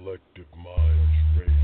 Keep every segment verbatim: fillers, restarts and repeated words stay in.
Collective Minds Radio.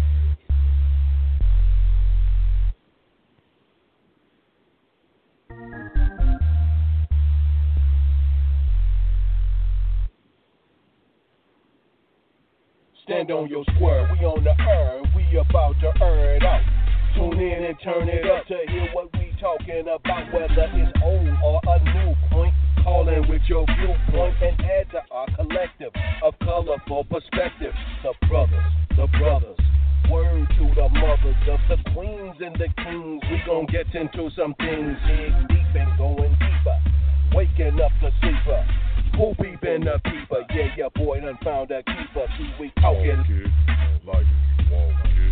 Stand on your square, we on the earth, we about to earn it out. Tune in and turn it up to hear what we talking about, whether it's old or a new point. Call in with your viewpoint and add to our collective of colorful perspective. The brothers, the brothers, word to the mothers of the queens and the kings. We gon' get into some things, dig deep and going deeper. Waking up the sleeper, who peeping the peeper? Yeah, your boy done found a keeper. See, we talking like walk it.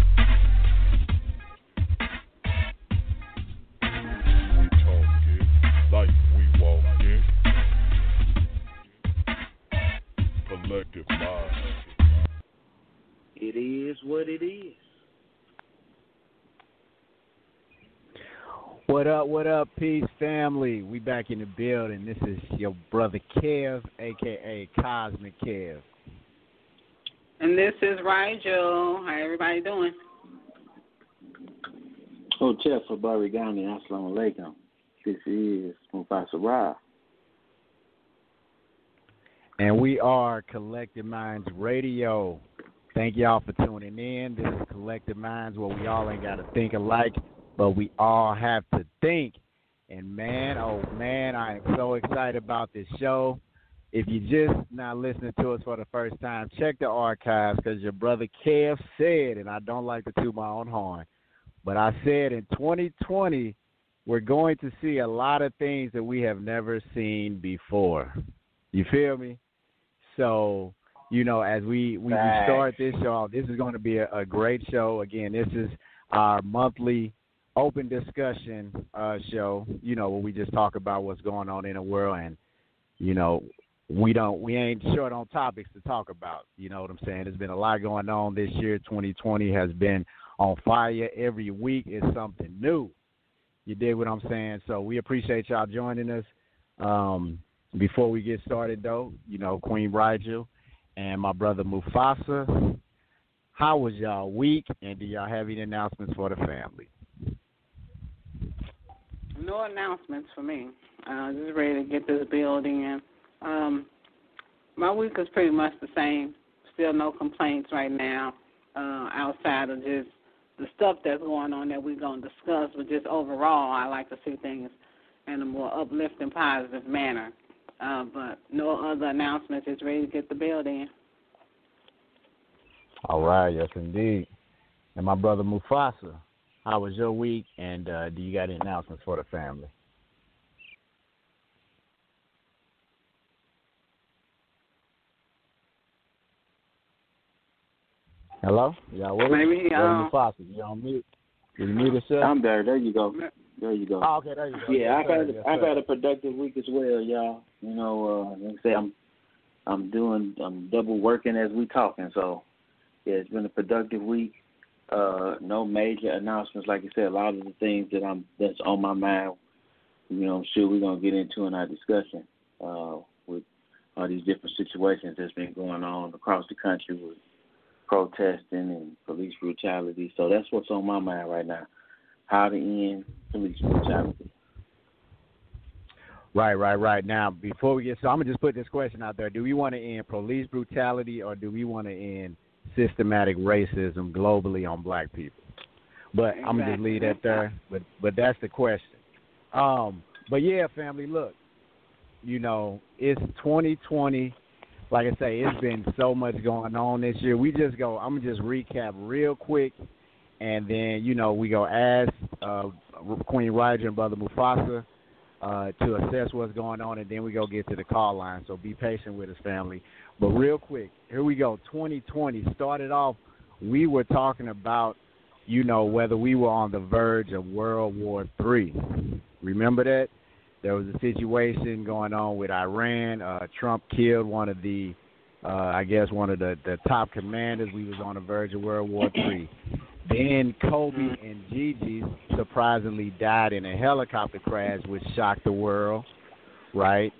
We talking like we walk it. Collective mind. It is what it is. What up, what up, peace family? We back in the building. This is your brother Kev, a k a. Cosmic Kev. And this is Rigel. How everybody doing? Hotel for Barigani, Assalamu alaikum. This is Mufasa Ra. And we are Collective Minds Radio. Thank y'all for tuning in. This is Collective Minds, where we all ain't got to think alike, but we all have to think. And man, oh man, I am so excited about this show. If you just not listening to us for the first time, check the archives, because your brother Kev said, and I don't like to toot my own horn, but I said in twenty twenty, we're going to see a lot of things that we have never seen before. You feel me? So, you know, as we, we, we start this show, this is going to be a, a great show. Again, this is our monthly open discussion uh, show, you know, where we just talk about what's going on in the world, and, you know, we don't, we ain't short on topics to talk about. You know what I'm saying? There's been a lot going on this year. twenty twenty has been on fire. Every week is something new. You dig what I'm saying? So we appreciate y'all joining us. Um, before we get started, though, you know, Queen Rigel and my brother Mufasa, how was y'all week, and do y'all have any announcements for the family? No announcements for me. Uh, just ready to get this building in. Um, my week is pretty much the same. Still no complaints right now, uh, outside of just the stuff that's going on that we're going to discuss. But just overall, I like to see things in a more uplifting, positive manner. Uh, but no other announcements. Just ready to get the building in. All right, yes, indeed. And my brother Mufasa, how was your week, and uh, do you got any announcements for the family? Hello? Y'all with Maybe, brother uh, Mufasa, you on mute? Did you mute yourself? I'm there. There you go. There you go. Oh, okay, there you go. Yeah, yes, I've had yes, I've sir. had a productive week as well, y'all. You know, uh, like I say, I'm I'm doing I'm double working as we talking. So yeah, it's been a productive week. Uh, no major announcements. Like I said, a lot of the things that I'm that's on my mind, you know, I'm sure we're gonna get into in our discussion uh, with all these different situations that's been going on across the country with protesting and police brutality. So that's what's on my mind right now. How to end police brutality. Right, right, right. Now, before we get, so I'm going to just put this question out there. Do we want to end police brutality, or do we want to end systematic racism globally on black people? But exactly. I'm going to just leave that there. But but that's the question. Um, but, yeah, family, look, you know, it's twenty twenty. Like I say, it's been so much going on this year. We just go, I'm going to just recap real quick, and then, you know, we go ask uh, Queen Rigel and Brother Mufasa uh, to assess what's going on, and then we go get to the call line. So be patient with us, family. But real quick, here we go. twenty twenty started off, we were talking about, you know, whether we were on the verge of World War Three. Remember that? There was a situation going on with Iran. Uh, Trump killed one of the, uh, I guess, one of the, the top commanders. We was on the verge of World War Three. Then Kobe and Gigi surprisingly died in a helicopter crash, which shocked the world, right?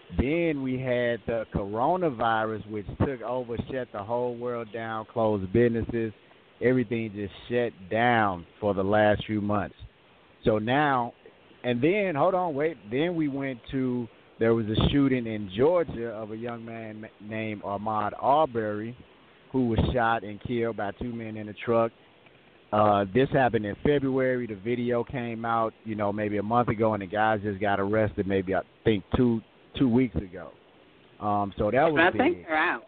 Then we had the coronavirus, which took over, shut the whole world down, closed businesses. Everything just shut down for the last few months. So now, and then, hold on, wait. Then we went to, there was a shooting in Georgia of a young man named Ahmaud Arbery, who was shot and killed by two men in a truck. Uh, this happened in February. The video came out, you know, maybe a month ago, and the guys just got arrested maybe, I think, two two weeks ago. Um, so that was but I big. think they're out.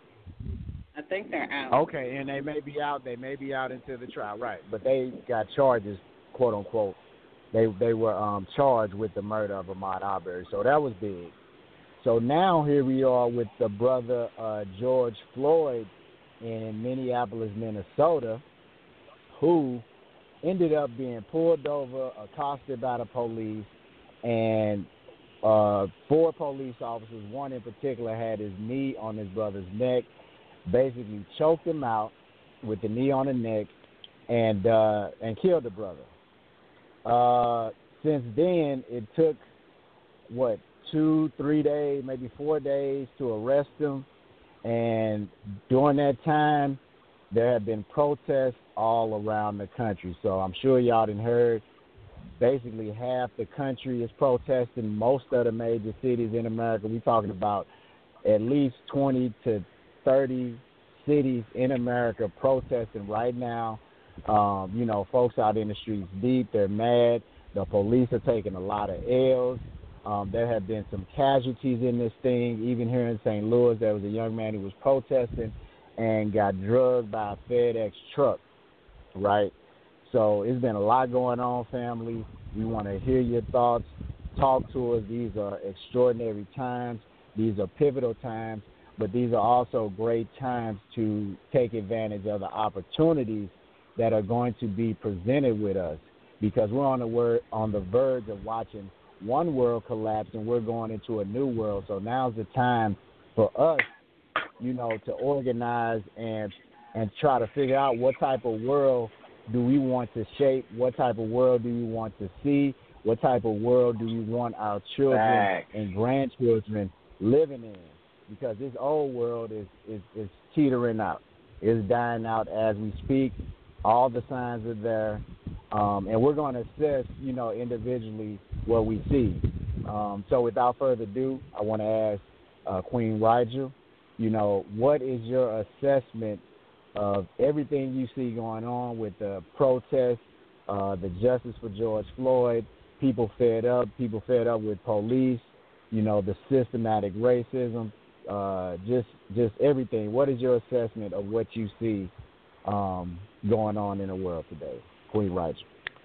I think they're out. Okay, and they may be out. They may be out into the trial, right? But they got charges, quote unquote. They they were um, charged with the murder of Ahmaud Arbery. So that was big. So now here we are with the brother uh, George Floyd in Minneapolis, Minnesota, who ended up being pulled over, accosted by the police, and uh, four police officers, one in particular, had his knee on his brother's neck, basically choked him out with the knee on the neck, and uh, and killed the brother. Uh, since then, it took, what, two, three days, maybe four days to arrest him, and during that time, there have been protests all around the country. So I'm sure y'all done heard basically half the country is protesting, most of the major cities in America. We're talking about at least twenty to thirty cities in America protesting right now. Um, you know, folks out in the streets deep, they're mad. The police are taking a lot of L's. Um, there have been some casualties in this thing. Even here in Saint Louis, there was a young man who was protesting and got drugged by a FedEx truck, right? So it's been a lot going on, family. We want to hear your thoughts. Talk to us. These are extraordinary times. These are pivotal times, but these are also great times to take advantage of the opportunities that are going to be presented with us, because we're on the word, on the verge of watching one world collapse, and we're going into a new world. So now's the time for us, you know, to organize and and try to figure out what type of world do we want to shape, what type of world do we want to see, what type of world do we want our children Back. and grandchildren living in, because this old world is, is, is teetering out. It's dying out as we speak. All the signs are there, um, and we're going to assess, you know, individually what we see. Um, so without further ado, I want to ask uh, Queen Rigel, you know, what is your assessment of everything you see going on with the protests, uh, the justice for George Floyd, people fed up, people fed up with police, you know, the systematic racism, uh, just just everything. What is your assessment of what you see um, going on in the world today, Queen Rigel?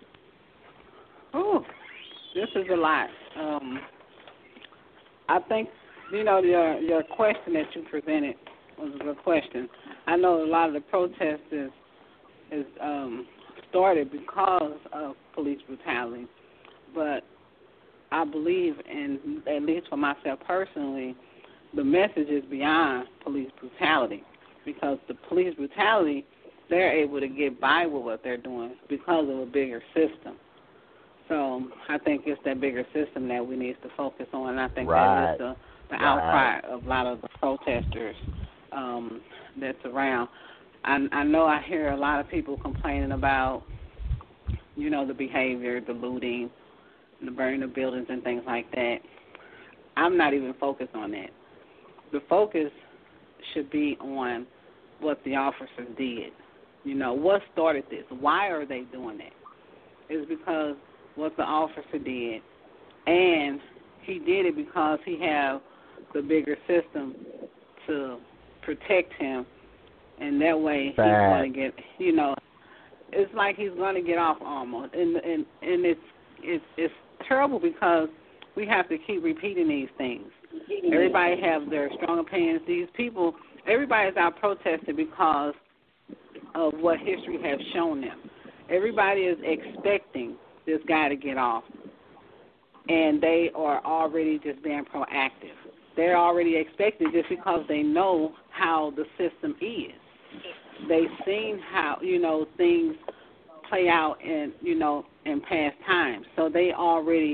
Oh, this is a lot. Um, I think, you know, your your question that you presented was a good question. I know a lot of the protests is, is um, started because of police brutality, but I believe, in, at least for myself personally, the message is beyond police brutality, because the police brutality, they're able to get by with what they're doing because of a bigger system. So I think it's that bigger system that we need to focus on, and I think Right. that is the, the Right. outcry of a lot of the protesters um, that's around. I, I know I hear a lot of people complaining about, you know, the behavior, the looting, the burning of buildings and things like that. I'm not even focused on that. The focus should be on what the officers did. You know, what started this? Why are they doing that? It's because what the officer did, and he did it because he have the bigger system to protect him, and that way Bad. he's going to get, you know, it's like he's going to get off almost, and and and it's it's it's terrible because we have to keep repeating these things. Everybody have their strong opinions. These people, everybody's out protesting because of what history has shown them. Everybody is expecting this guy to get off, and they are already just being proactive. They're already expecting just because they know how the system is. They've seen how, you know, things play out in, you know, in past times. So they already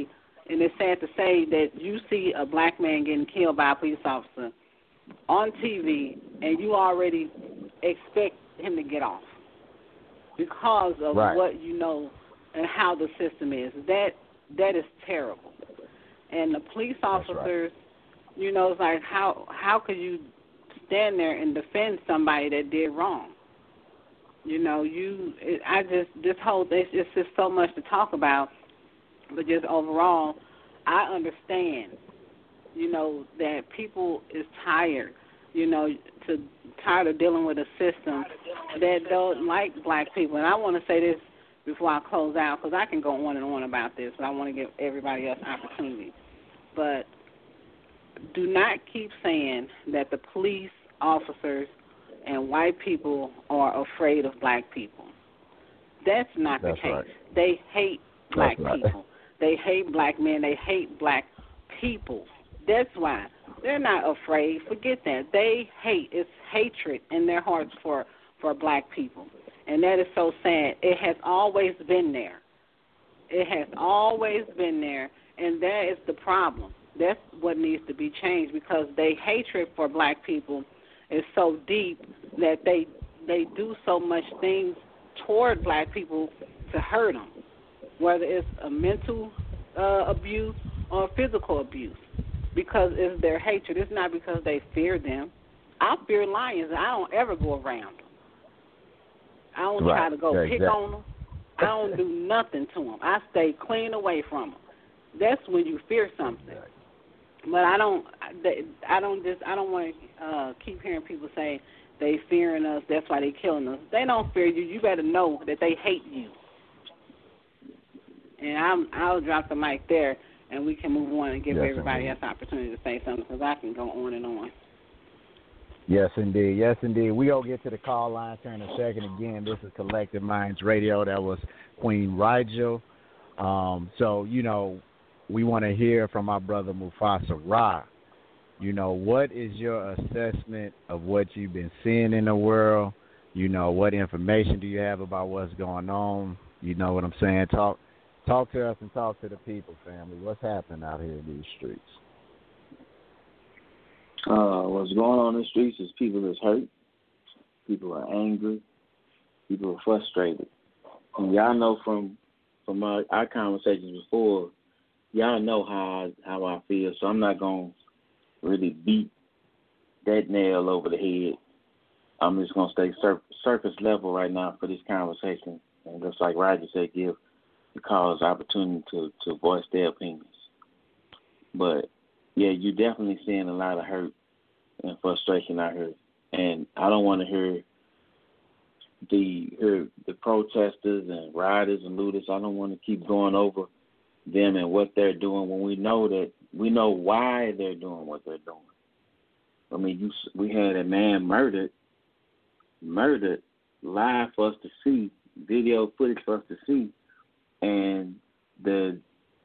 and it's sad to say that you see a black man getting killed by a police officer on T V, and you already expect him to get off because of right. what you know and how the system is. That that is terrible. And the police officers, right. you know, it's like how how could you stand there and defend somebody that did wrong? You know, you. It, I just this whole thing. It's just so much to talk about, but just overall, I understand. You know that people is tired. You know, to tired of dealing with a system that don't like black people. And I want to say this before I close out, because I can go on and on about this, but I want to give everybody else opportunity. But do not keep saying that the police officers and white people are afraid of black people. That's not That's the case. Right. They hate black That's right. people. They hate black men. They hate black people. That's why. They're not afraid. Forget that. They hate. It's hatred in their hearts for, for black people. And that is so sad. It has always been there. It has always been there, and that is the problem. That's what needs to be changed, because their hatred for black people is so deep that they they do so much things toward black people to hurt them, whether it's a mental uh, abuse or physical abuse, because it's their hatred. It's not because they fear them. I fear lions, and I don't ever go around them. I don't right. try to go yeah, pick exactly. on them. I don't do nothing to them. I stay clean away from them. That's when you fear something. But I don't. I don't just. I don't want to uh, keep hearing people say they fearing us. That's why they killing us. They don't fear you. You better know that they hate you. And I'm. I'll drop the mic there, and we can move on and give yes, everybody indeed. else opportunity to say something, because I can go on and on. Yes, indeed. Yes, indeed. We'll get to the call line here in a second. Again, this is Collective Minds Radio. That was Queen Rigel. Um, so, you know, we want to hear from our brother Mufasa Ra. You know, what is your assessment of what you've been seeing in the world? You know, what information do you have about what's going on? You know what I'm saying? Talk talk to us and talk to the people, family. What's happening out here in these streets? Uh, what's going on in the streets is people is hurt. People are angry. People are frustrated. And y'all know from from our, our conversations before, y'all know how I, how I feel, so I'm not going to really beat that nail over the head. I'm just going to stay sur- surface level right now for this conversation. And just like Roger said, give the callers opportunity to, to voice their opinions. But, yeah, you're definitely seeing a lot of hurt and frustration out here. And I don't want to hear the hear the protesters and rioters and looters. I don't want to keep going over them and what they're doing when we know that we know why they're doing what they're doing. I mean, you we had a man murdered, murdered live for us to see, video footage for us to see, and the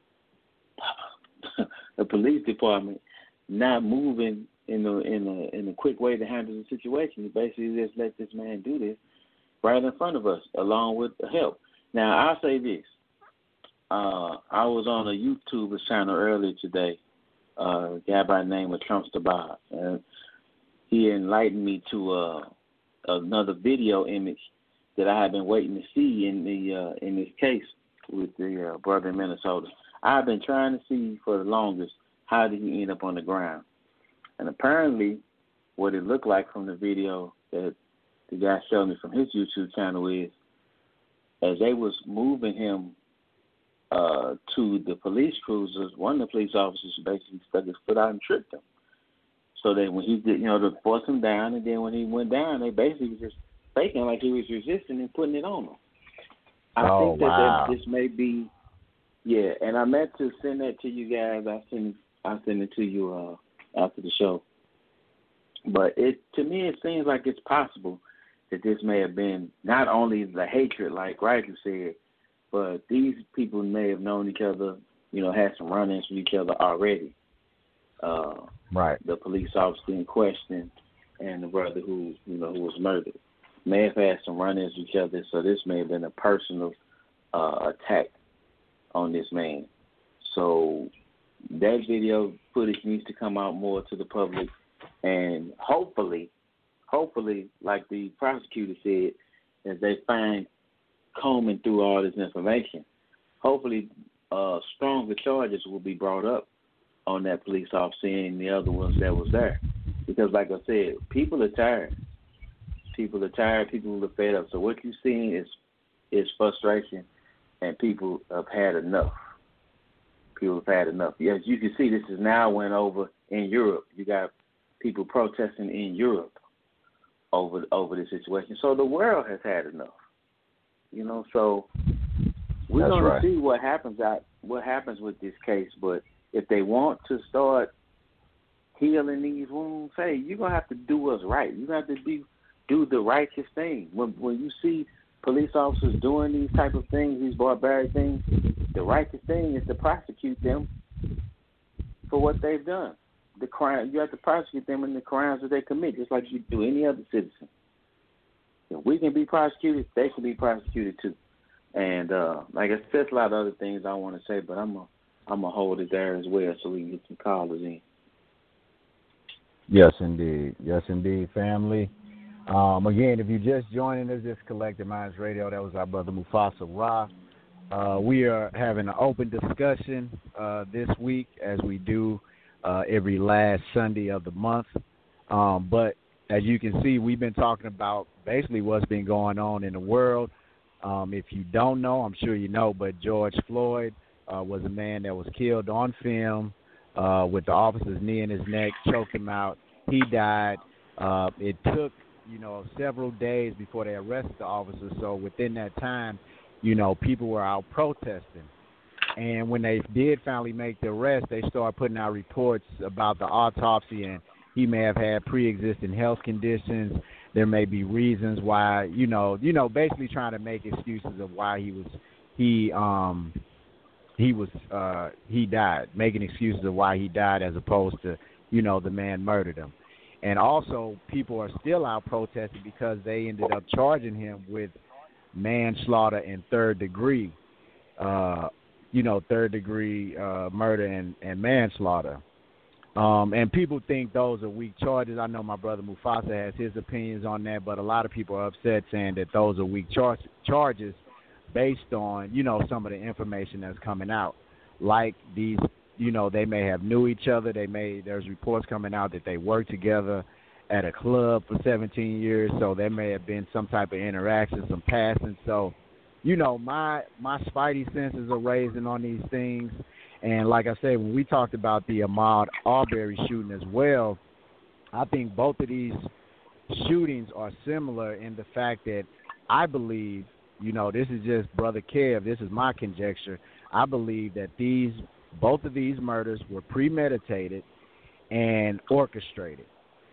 the police department not moving in a in a in a quick way to handle the situation. You basically just let this man do this right in front of us, along with the help. Now, I'll say this. Uh, I was on a YouTube channel earlier today, uh, a guy by the name of Trumpster Bob, and he enlightened me to uh, another video image that I have been waiting to see in the uh, in this case with the uh, brother in Minnesota. I've been trying to see for the longest, how did he end up on the ground? And apparently, what it looked like from the video that the guy showed me from his YouTube channel is, as they was moving him uh, to the police cruisers, one of the police officers basically stuck his foot out and tripped him. So that when he did, you know, to force him down, and then when he went down, they basically was just faking like he was resisting and putting it on him. I oh, think that, wow. that this may be, yeah, and I meant to send that to you guys. I send I send it to you uh, after the show. But it to me, it seems like it's possible that this may have been not only the hatred, like Ryder said, but these people may have known each other, you know, had some run-ins with each other already. Uh, right. The police officer in question and the brother who, you know, who was murdered may have had some run-ins with each other, so this may have been a personal uh, attack on this man. So that video footage needs to come out more to the public, and hopefully, hopefully, like the prosecutor said, as they find combing through all this information, hopefully uh, stronger charges will be brought up on that police officer and the other ones that was there. Because like I said, people are tired. People are tired. People are fed up. So what you're seeing is is frustration, and people have had enough. People have had enough. As you can see, this is now went over in Europe. You got people protesting in Europe over over this situation. So the world has had enough. You know, so we're That's going right. to see what happens out, what happens with this case. But if they want to start healing these wounds, hey, you're going to have to do what's right. You're going to have to do, do the righteous thing. When when you see police officers doing these type of things, these barbaric things, the righteous thing is to prosecute them for what they've done. The crime, you have to prosecute them in the crimes that they commit, just like you do any other citizen. If we can be prosecuted, they can be prosecuted too. And uh, like I said, there's a lot of other things I want to say, but I'm going I'm to hold it there as well so we can get some callers in. Yes, indeed. Yes, indeed, family. Um, again, if you're just joining us, this is Collective Minds Radio. That was our brother Mufasa Ra. Uh, we are having an open discussion uh, this week, as we do uh, every last Sunday of the month. Um, but as you can see, we've been talking about basically what's been going on in the world. Um, if you don't know, I'm sure you know, but George Floyd uh, was a man that was killed on film uh, with the officer's knee in his neck, choked him out. He died. Uh, it took, you know, several days before they arrested the officer. So within that time, you know, people were out protesting. And when they did finally make the arrest, they started putting out reports about the autopsy, and he may have had pre-existing health conditions. There may be reasons why, you know, you know, basically trying to make excuses of why he was he um he was uh he died, making excuses of why he died as opposed to, you know, the man murdered him. And also, people are still out protesting because they ended up charging him with manslaughter and third degree, uh, you know, third degree uh, murder and, and manslaughter. Um, and people think those are weak charges. I know my brother Mufasa has his opinions on that, but a lot of people are upset saying that those are weak char- charges based on, you know, some of the information that's coming out. Like these, you know, they may have knew each other. They may, there's reports coming out that they worked together at a club for seventeen years, so there may have been some type of interaction, some passing. So, you know, my my spidey senses are raising on these things. And like I said, when we talked about the Ahmaud Arbery shooting as well, I think both of these shootings are similar in the fact that I believe, you know, this is just Brother Kev, this is my conjecture, I believe that these both of these murders were premeditated and orchestrated.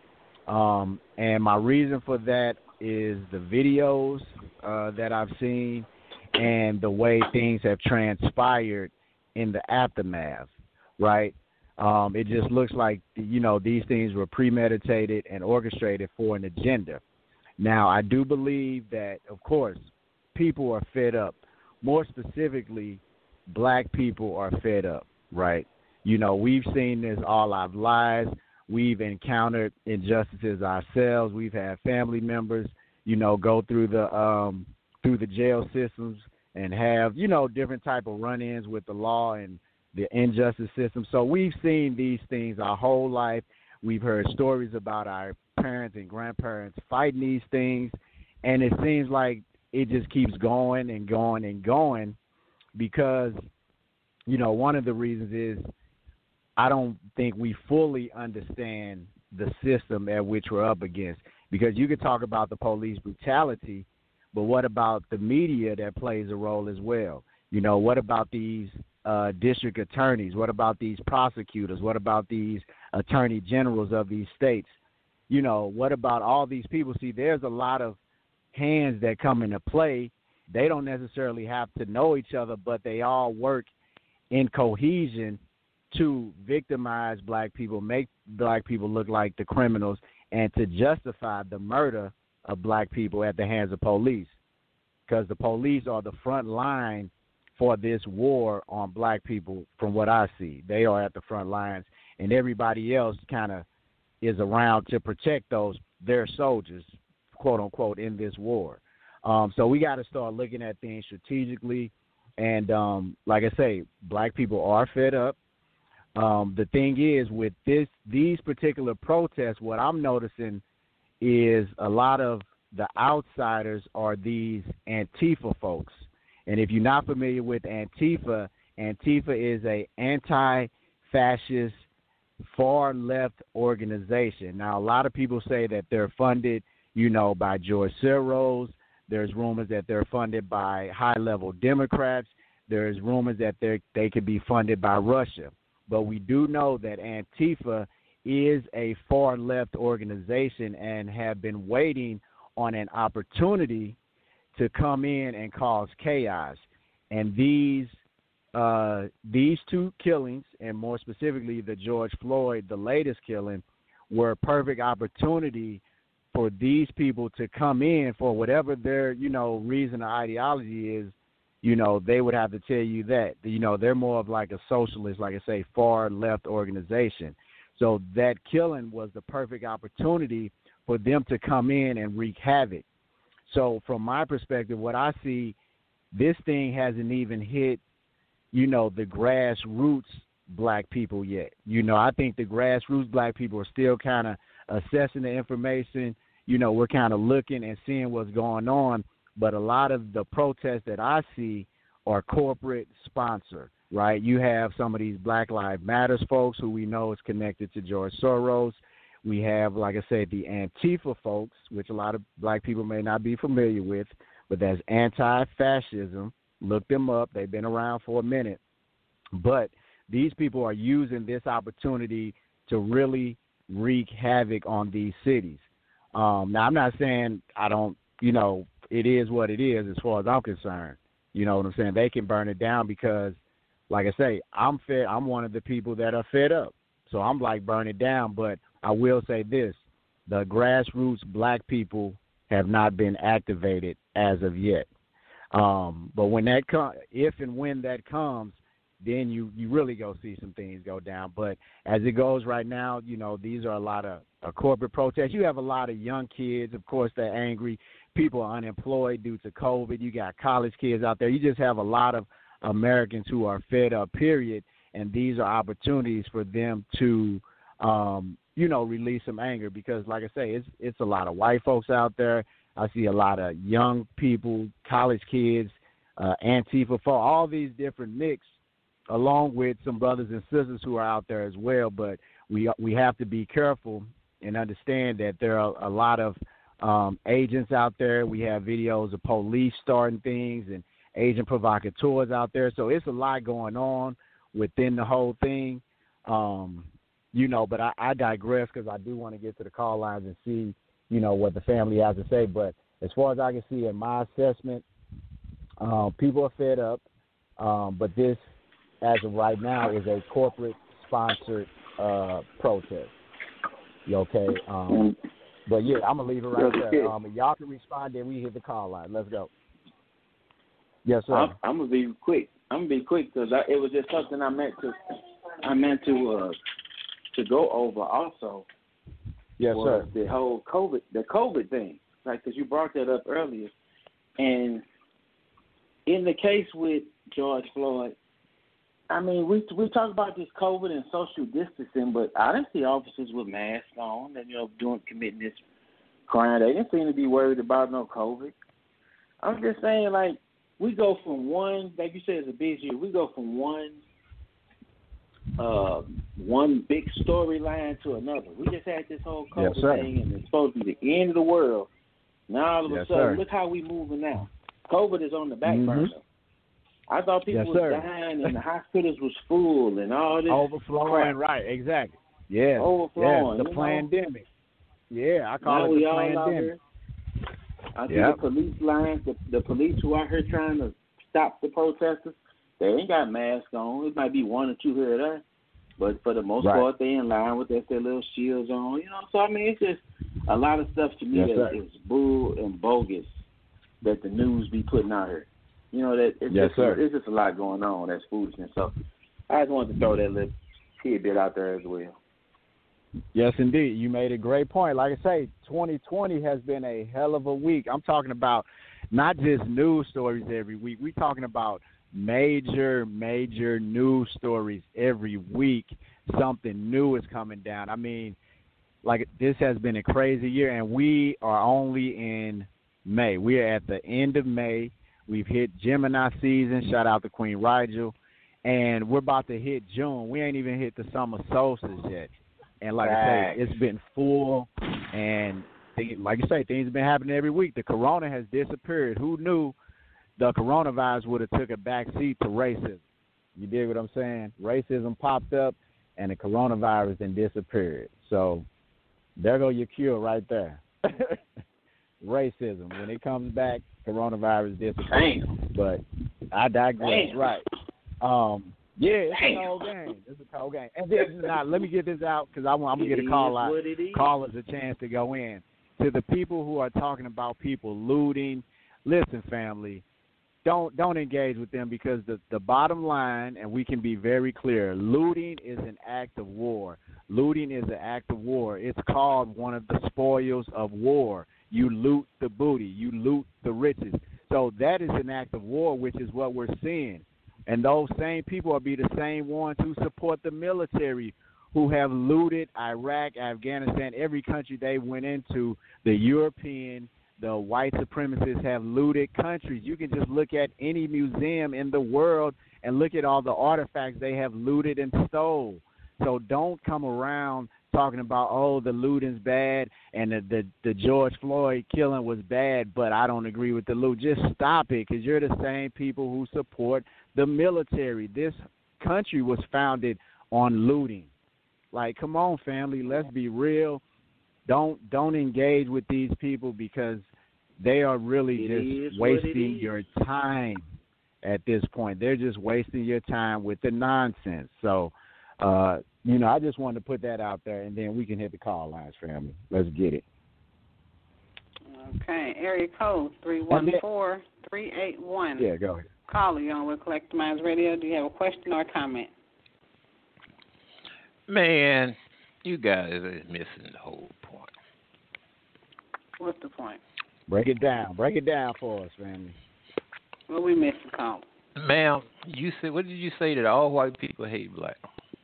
Um, and my reason for that is the videos uh, that I've seen and the way things have transpired in the aftermath, right? Um, it just looks like, you know, these things were premeditated and orchestrated for an agenda. Now, I do believe that, of course, people are fed up. More specifically, black people are fed up, right? You know, we've seen this all our lives. We've encountered injustices ourselves. We've had family members, you know, go through the um, through the jail systems and have, you know, different type of run-ins with the law and the injustice system. So we've seen these things our whole life. We've heard stories about our parents and grandparents fighting these things, and it seems like it just keeps going and going and going because, you know, one of the reasons is I don't think we fully understand the system at which we're up against, because you could talk about the police brutality, but what about the media that plays a role as well? You know, what about these uh, district attorneys? What about these prosecutors? What about these attorney generals of these states? You know, what about all these people? See, there's a lot of hands that come into play. They don't necessarily have to know each other, but they all work in cohesion to victimize black people, make black people look like the criminals, and to justify the murder of black people at the hands of police. Because the police are the front line for this war on black people from what I see. They are at the front lines, and everybody else kind of is around to protect those their soldiers, quote unquote, in this war. Um, so we got to start looking at things strategically. And um, like I say, black people are fed up. Um, the thing is, with this these particular protests, what I'm noticing is a lot of the outsiders are these Antifa folks. And if you're not familiar with Antifa, Antifa is a anti-fascist, far-left organization. Now, a lot of people say that they're funded, you know, by George Soros. There's rumors that they're funded by high-level Democrats. There's rumors that they they could be funded by Russia. But we do know that Antifa is a far-left organization and have been waiting on an opportunity to come in and cause chaos. And these uh, these two killings, and more specifically the George Floyd, the latest killing, were a perfect opportunity for these people to come in for whatever their, you know, reason or ideology is. You know, they would have to tell you that, you know, they're more of like a socialist, like I say, far left organization. So that killing was the perfect opportunity for them to come in and wreak havoc. So from my perspective, what I see, this thing hasn't even hit, you know, the grassroots black people yet. You know, I think the grassroots black people are still kind of assessing the information. You know, we're kind of looking and seeing what's going on. But a lot of the protests that I see are corporate sponsored, right? You have some of these Black Lives Matters folks who we know is connected to George Soros. We have, like I said, the Antifa folks, which a lot of black people may not be familiar with, but that's anti-fascism. Look them up. They've been around for a minute. But these people are using this opportunity to really wreak havoc on these cities. Um, now, I'm not saying I don't, you know, it is what it is as far as I'm concerned. You know what I'm saying? They can burn it down because, like I say, I'm fed. I'm one of the people that are fed up. So I'm like, burn it down. But I will say this, the grassroots black people have not been activated as of yet. Um, but when that com- if and when that comes, then you, you really go see some things go down. But as it goes right now, you know, these are a lot of uh, corporate protests. You have a lot of young kids, of course, they're angry. People are unemployed due to COVID. You got college kids out there. You just have a lot of Americans who are fed up, period. And these are opportunities for them to, um, you know, release some anger because, like I say, it's it's a lot of white folks out there. I see a lot of young people, college kids, uh, Antifa, for all these different mix, along with some brothers and sisters who are out there as well. But we we have to be careful and understand that there are a lot of um, agents out there. We have videos of police starting things and agent provocateurs out there. So it's a lot going on within the whole thing. Um, you know, but I, I digress because I do want to get to the call lines and see, you know, what the family has to say. But as far as I can see in my assessment, uh, people are fed up. Um, but this, as of right now, is a corporate-sponsored uh, protest. You okay? Um, but, yeah, I'm going to leave it right there. Um, y'all can respond, then we hit the call line. Let's go. Yes, sir. I'm, I'm going to be quick. I'm going to be quick because it was just something I meant to I meant to uh, to go over also. Yes, sir. The whole COVID, the COVID thing, like, because you brought that up earlier. And in the case with George Floyd, I mean, we we talk about this COVID and social distancing, but I didn't see officers with masks on and, you know, doing committing this crime. They didn't seem to be worried about no COVID. I'm just saying, like, we go from one, like you said, it's a busy year. We go from one uh, one big storyline to another. We just had this whole COVID yes, thing, and it's supposed to be the end of the world. Now all of a yes, sudden, sir. look how we moving now. COVID is on the back mm-hmm. burner. I thought people yes, was sir. dying and the hospitals was full and all this overflowing, crap. right? Exactly. Yeah, overflowing. Yeah, the pandemic. Yeah, I call now it we the all pandemic. out here. I see yep. the police lines, the, the police who out here trying to stop the protesters. They ain't got masks on. It might be one or two here or there, but for the most right. part, they in line with their, their little shields on. You know, so I mean, it's just a lot of stuff to me yes, that sir. is bull and bogus that the news be putting out here. You know that it's, yes, just, sir. it's just a lot going on. That's foolishness. So I just wanted to throw that little tidbit out there as well. Yes, indeed. You made a great point. Like I say, twenty twenty has been a hell of a week. I'm talking about not just news stories every week. We're talking about major, major news stories every week. Something new is coming down. I mean, like this has been a crazy year, and we are only in May. We are at the end of May. We've hit Gemini season. Shout out to Queen Rigel. And we're about to hit June. We ain't even hit the summer solstice yet. And like right. I say, it's been full, and like you say, things have been happening every week. The corona has disappeared. Who knew the coronavirus would have took a back seat to racism? You dig what I'm saying? Racism popped up, and the coronavirus then disappeared. So there go your cure right there. Racism. When it comes back, coronavirus disappears. But I digress. Damn. Right. Um, yeah, it's Damn. a cold game. It's a cold game. And then, now, let me get this out because I'm, I'm going to get a call out. Callers a chance to go in. To the people who are talking about people looting, listen, family, don't don't engage with them because the, the bottom line, and we can be very clear, looting is an act of war. Looting is an act of war. It's called one of the spoils of war. You loot the booty. You loot the riches. So that is an act of war, which is what we're seeing. And those same people will be the same ones who support the military, who have looted Iraq, Afghanistan, every country they went into. The European, the white supremacists have looted countries. You can just look at any museum in the world and look at all the artifacts they have looted and stole. So don't come around talking about, oh, the looting's bad and the, the, the George Floyd killing was bad, but I don't agree with the loot. Just stop it because you're the same people who support the military. This country was founded on looting. Like, come on, family, let's be real. Don't don't engage with these people because they are really it just wasting your time at this point. They're just wasting your time with the nonsense. So, uh, you know, I just wanted to put that out there, and then we can hit the call lines, family. Let's get it. Okay, area code three one four, three eight one. Yeah, go ahead. Caller, you on with Collective Minds Radio. Do you have a question or a comment? Man, you guys are missing the whole point. What's the point? Break it down. Break it down for us, family. What we missing, caller? Ma'am, you said, what did you say that all white people hate black?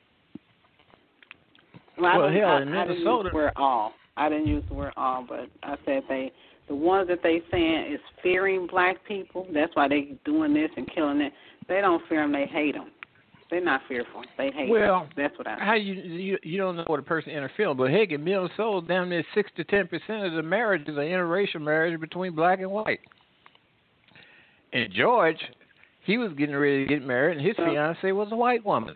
Well, well I hell, I, in I Minnesota. didn't use the word all. I didn't use the word all, but I said they, the ones that they saying is fearing black people. That's why they doing this and killing it. They don't fear them. They hate them. They're not fearful. They hate well, them. That's what I how you, you you don't know what a person interfering, but heck, in Minnesota, down there, six to ten percent of the marriages are interracial marriages between black and white. And George, he was getting ready to get married, and his so, fiance was a white woman.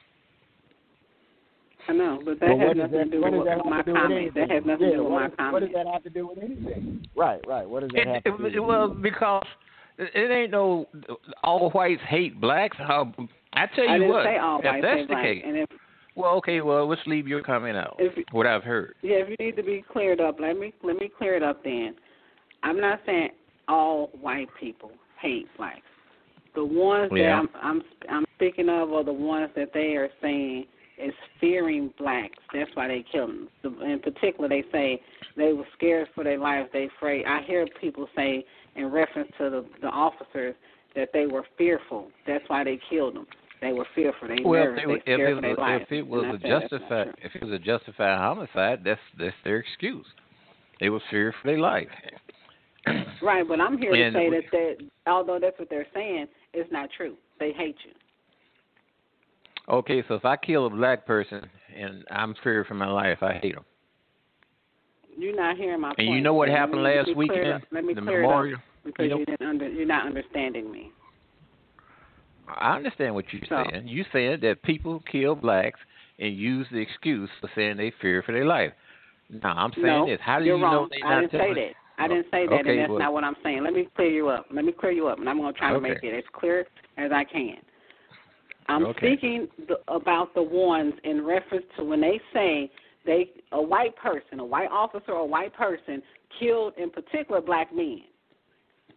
I know, but that well, has nothing that, to do with, with my comment. That has nothing yeah, to do with what my is, comment. What does that have to do with anything? Right, right. What does that It, have to do it, with well, anything? because it ain't no all whites hate blacks. Uh, I tell you I didn't what, say all if whites that's hate the black. case, And if, well, okay, well, let's leave your comment out. If, what I've heard. Yeah, if you need to be cleared up, let me let me clear it up then. I'm not saying all white people hate blacks. The ones Yeah. that I'm, I'm I'm speaking of are the ones that they are saying is fearing blacks. That's why they kill them. In particular, they say they were scared for their lives. They afraid. I hear people say in reference to the, the officers that they were fearful. That's why they killed them. They were fearful. They Well, nervous. if, They it, scared if, for their it, lives. if it was And I a said that's not justified, true. if it was a justified homicide, that's that's their excuse. They were feared for their life. Right, but I'm here to and say that, that although that's what they're saying, it's not true. They hate you. Okay, so if I kill a black person and I'm feared for my life, I hate them. You're not hearing my point. And you know what Let happened me, last let me clear it weekend? up. Let me the clear memorial. it up because you know, you didn't under, you're not understanding me. I understand what you're So, saying. You saying that people kill blacks and use the excuse for saying they fear for their life. No, I'm saying no, this. How do you're you wrong. know they I not didn't say telling? that. I didn't say that, Okay, and that's well, not what I'm saying. Let me clear you up. Let me clear you up, and I'm going to try to Okay. make it as clear as I can. I'm Okay. speaking the, about the ones in reference to when they say they a white person, a white officer or a white person killed, in particular, black men.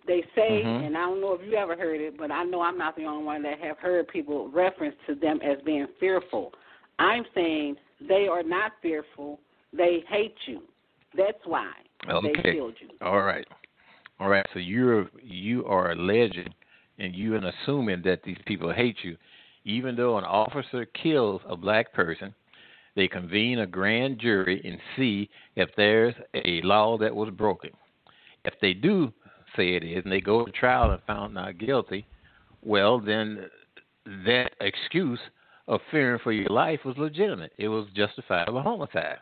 they say, mm-hmm. and I don't know if you ever heard it, but I know I'm not the only one that have heard people reference to them as being fearful. I'm saying they are not fearful. They hate you. That's why okay. they killed you. All right. All right. So you're you are alleged and you are assuming that these people hate you. Even though an officer kills a black person, they convene a grand jury and see if there's a law that was broken. If they do say it is and they go to trial and found not guilty, well, then that excuse of fearing for your life was legitimate. It was justifiable homicide.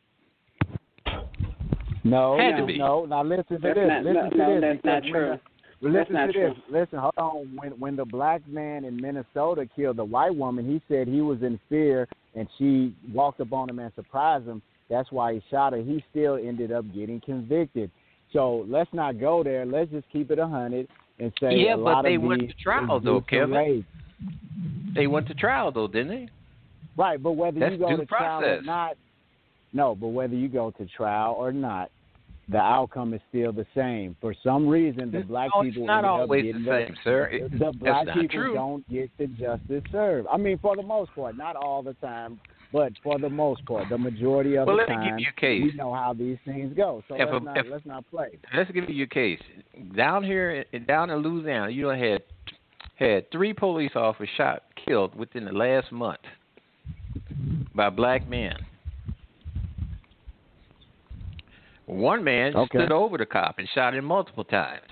No, Had to no, be. no. Now listen to That's this. not, listen no, to no, this. that's not because true. when the- Listen That's to not this. true. Listen, hold on. When when the black man in Minnesota killed the white woman, he said he was in fear, and she walked up on him and surprised him. That's why he shot her. He still ended up getting convicted. So let's not go there. Let's just keep it a hundred and say Yeah, a but lot they of went these to trial, is though, due to Kevin. race. They went to trial, though, didn't they? Right, but whether That's you go due to trial or process. not, no, but whether you go to trial or not, the outcome is still the same. For some reason, the black no, people it's not ended always up getting the same, sir. It, the that's black not people true. don't get the justice served. I mean, for the most part, not all the time, but for the most part, the majority of Well, the let me time, give you a case. we know how these things go. So If let's a- not if- let's not play. Let's give you a case. Down here, in, down in Louisiana, you done had had three police officers shot, killed within the last month by black men. One man Okay. stood over the cop and shot him multiple times.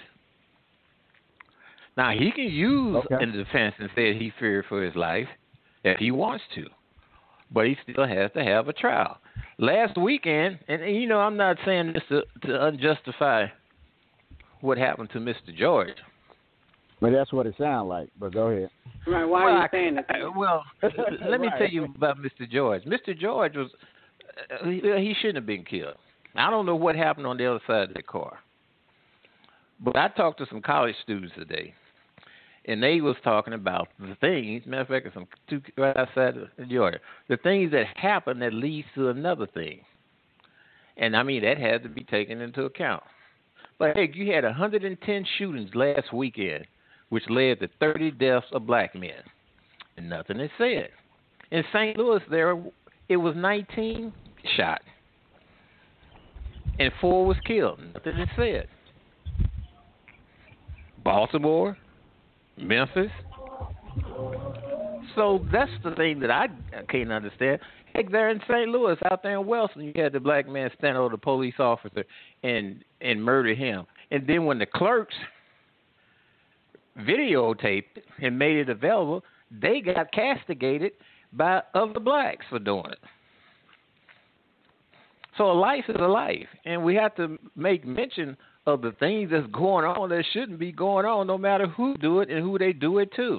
Now, he can use Okay. in defense and say he feared for his life if he wants to, but he still has to have a trial. Last weekend, and, and you know, I'm not saying this to, to unjustify what happened to Mister George. But that's what it sounds like. But go ahead. Right, why well, are you I- saying that? I- Well, let me Right. tell you about Mister George. Mister George was, uh, he, he shouldn't have been killed. I don't know what happened on the other side of the car. But I talked to some college students today, and they was talking about the things, matter of fact, some two right outside of Georgia, the things that happen that leads to another thing. And, I mean, that had to be taken into account. But, hey, you had one hundred ten shootings last weekend, which led to thirty deaths of black men, and nothing is said. In Saint Louis, there it was nineteen shot, and four was killed. Nothing is said. Baltimore, Memphis. So that's the thing that I can't understand. Heck, there in Saint Louis, out there in Wellston, you had the black man stand over the police officer and and murder him. And then when the clerks videotaped it and made it available, they got castigated by other blacks for doing it. So a life is a life, and we have to make mention of the things that's going on that shouldn't be going on, no matter who do it and who they do it to.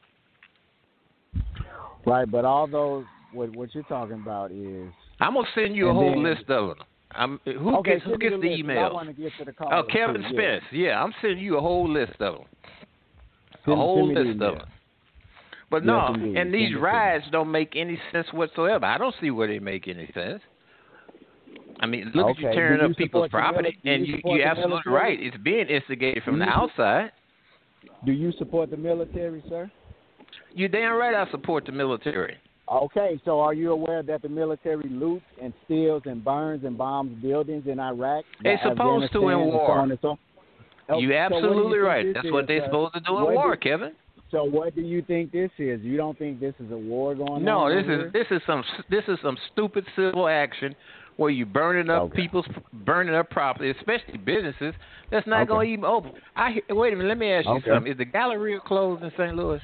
Right, but all those what what you're talking about is I'm gonna send you a And whole then- list of them. I'm, who okay, gets who send me gets the, list, 'cause email? I want to get to the call. Oh, Kevin too, Spence. Yeah. Yeah, I'm sending you a whole list of them. Send- a whole send me the list of email. them. But Yes, no, indeed. and these Send it to me. riots don't make any sense whatsoever. I don't see where they make any sense. I mean, look at you Okay. tearing Do you up people's support the mili- property, do and you you, support you're the absolutely military? right. It's being instigated from Do the you- outside. Do you support the military, sir? You're damn right I support the military. Okay, so are you aware that the military loots and steals and burns and bombs buildings in Iraq? They're the supposed to in Afghanistan, and so war. on and so- Oh, You're so what do you absolutely think right. this That's is, what they're sir? supposed to do in What war, do- Kevin. So what do you think this is? You don't think this is a war going No, on? this over is this is some this is some stupid civil action where you burning up Okay. people's burning up property, especially businesses that's not Okay. going to even open. I hear- wait a minute. Let me ask you Okay. something. Is the Galleria closed in Saint Louis?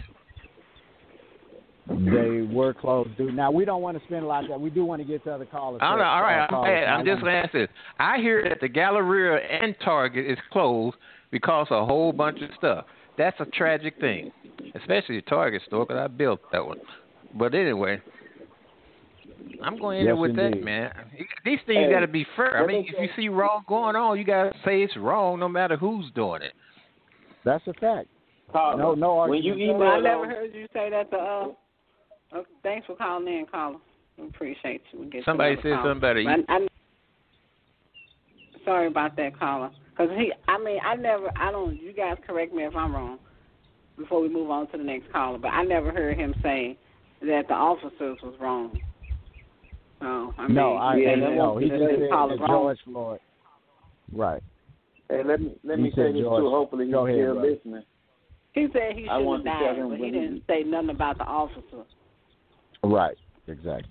They were closed. Dude. Now we don't want to spend a lot of time. We do want to get to other callers. I don't know. first, All right, uh, I'm, callers. hey, I'm I just wanna- going to ask this. I hear that the Galleria and Target is closed because of a whole bunch of stuff. That's a tragic thing, especially the Target store because I built that one. But anyway, I'm going in there Yes, with that, indeed. man. These things Hey, got to be fair. I let mean, me if you see wrong going on, you got to say it's wrong no matter who's doing it. That's a fact. Caller, No, no when you argument. email I never those- heard you say that to uh. uh thanks for calling in, caller. We appreciate you. We'll get to Somebody another said caller. something about it. I, I, sorry about that, caller. Because he, I mean, I never, I don't, you guys correct me if I'm wrong before we move on to the next caller, but I never heard him say that the officers was wrong. So, I mean, no, I, yeah, no, he just said that George Floyd. Right. Hey, let me let He me said say this George- too. Hopefully he's Go ahead, still brother. listening. he said he I should want have to tell died, him but he when he- didn't say nothing about the officer. Right. Exactly.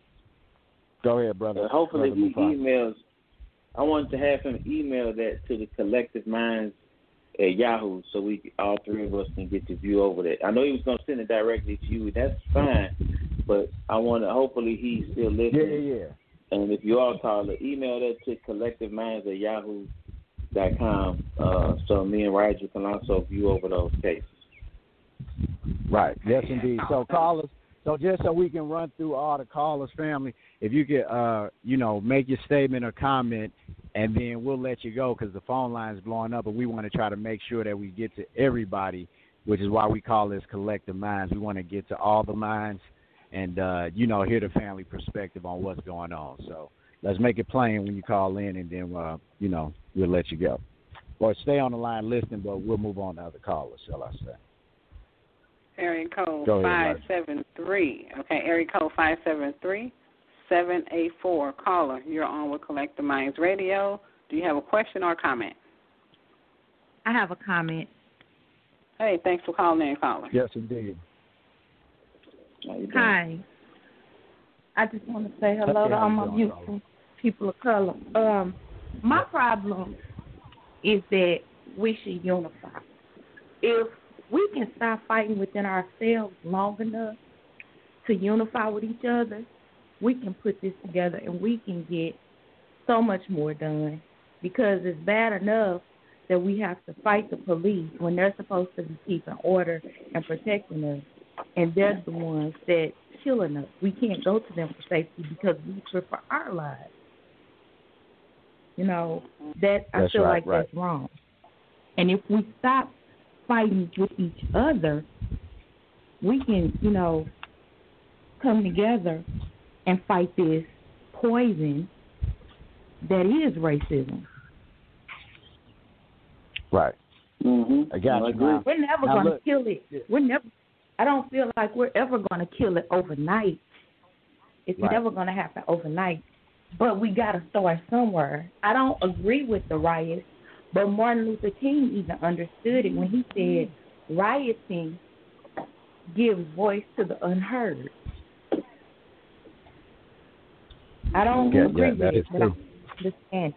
Go ahead, brother. Uh, hopefully brother he Mufasa. emails. I wanted to have him email that to the Collective Minds at Yahoo, so we all three of us can get to view over that. I know he was going to send it directly to you. That's fine, but I want to. Hopefully he's still listening. Yeah, yeah, yeah. And if you are caller, email that to Collective Minds at Yahoo dot com. Uh, so me and Roger can also view over those cases. Right. Yes, indeed. So callers. So just so we can run through all the callers, family, if you could, uh, you know, make your statement or comment, and then we'll let you go because the phone line is blowing up, and we want to try to make sure that we get to everybody, which is why we call this Collective Minds. We want to get to all the minds and, uh, you know, hear the family perspective on what's going on. So let's make it plain when you call in, and then, uh, you know, we'll let you go. Or stay on the line listening, but we'll move on to other callers, shall I say. Area code Go ahead, five seven three. Okay, area code five seven three seven eight four. Caller, you're on with Collective Minds Radio. Do you have a question or a comment? I have a comment. Hey, thanks for calling in, caller. Yes, indeed. How you doing? Hi. I just want to say hello Okay, to all my how's it going, beautiful people of color. Um, my problem is that we should unify. If we can stop fighting within ourselves long enough to unify with each other, we can put this together and we can get so much more done. Because it's bad enough that we have to fight the police when they're supposed to be keeping order and protecting us, and they're the ones that killing us. We can't go to them for safety because we fear for our lives. You know, that I That's feel right, like right. that's wrong. And if we stop fighting with each other, we can, you know, come together and fight this poison that is racism. Right. Mm-hmm. I got I you. agree. Now, We're never now going to look, kill it. yeah. We're never. I don't feel like we're ever going to kill it overnight. It's Right. never going to happen overnight. But we got to start somewhere. I don't agree with the riots, but Martin Luther King even understood it when he said rioting gives voice to the unheard. I don't Yeah, agree yeah, with that it, is but I true. understand.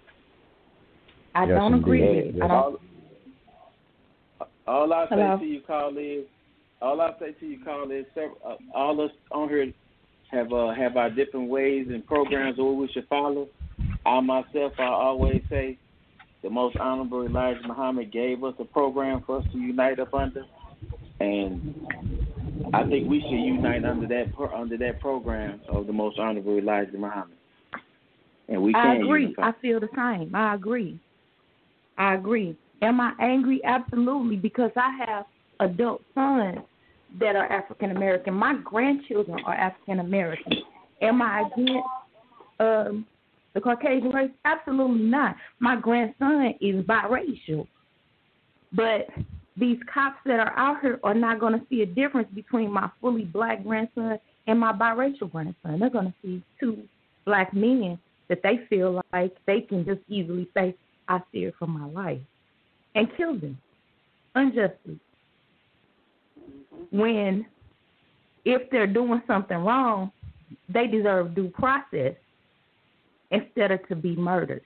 I Yes, don't agree indeed. with it. I don't. All, all I say Hello? to you, call is, all I say to you, call is, several, uh, all us on here have uh, have our different ways and programs of what we should follow. I myself, I always say, the Most Honorable Elijah Muhammad gave us a program for us to unite up under, and I think we should unite under that pro- under that program of the Most Honorable Elijah Muhammad. And we I can agree. unify. I feel the same. I agree. I agree. Am I angry? Absolutely, because I have adult sons that are African American. My grandchildren are African American. Am I against um, the Caucasian race? Absolutely not. My grandson is biracial. But these cops that are out here are not going to see a difference between my fully black grandson and my biracial grandson. They're going to see two black men that they feel like they can just easily say, I fear for my life, and kill them unjustly. When, if they're doing something wrong, they deserve due process instead of to be murdered.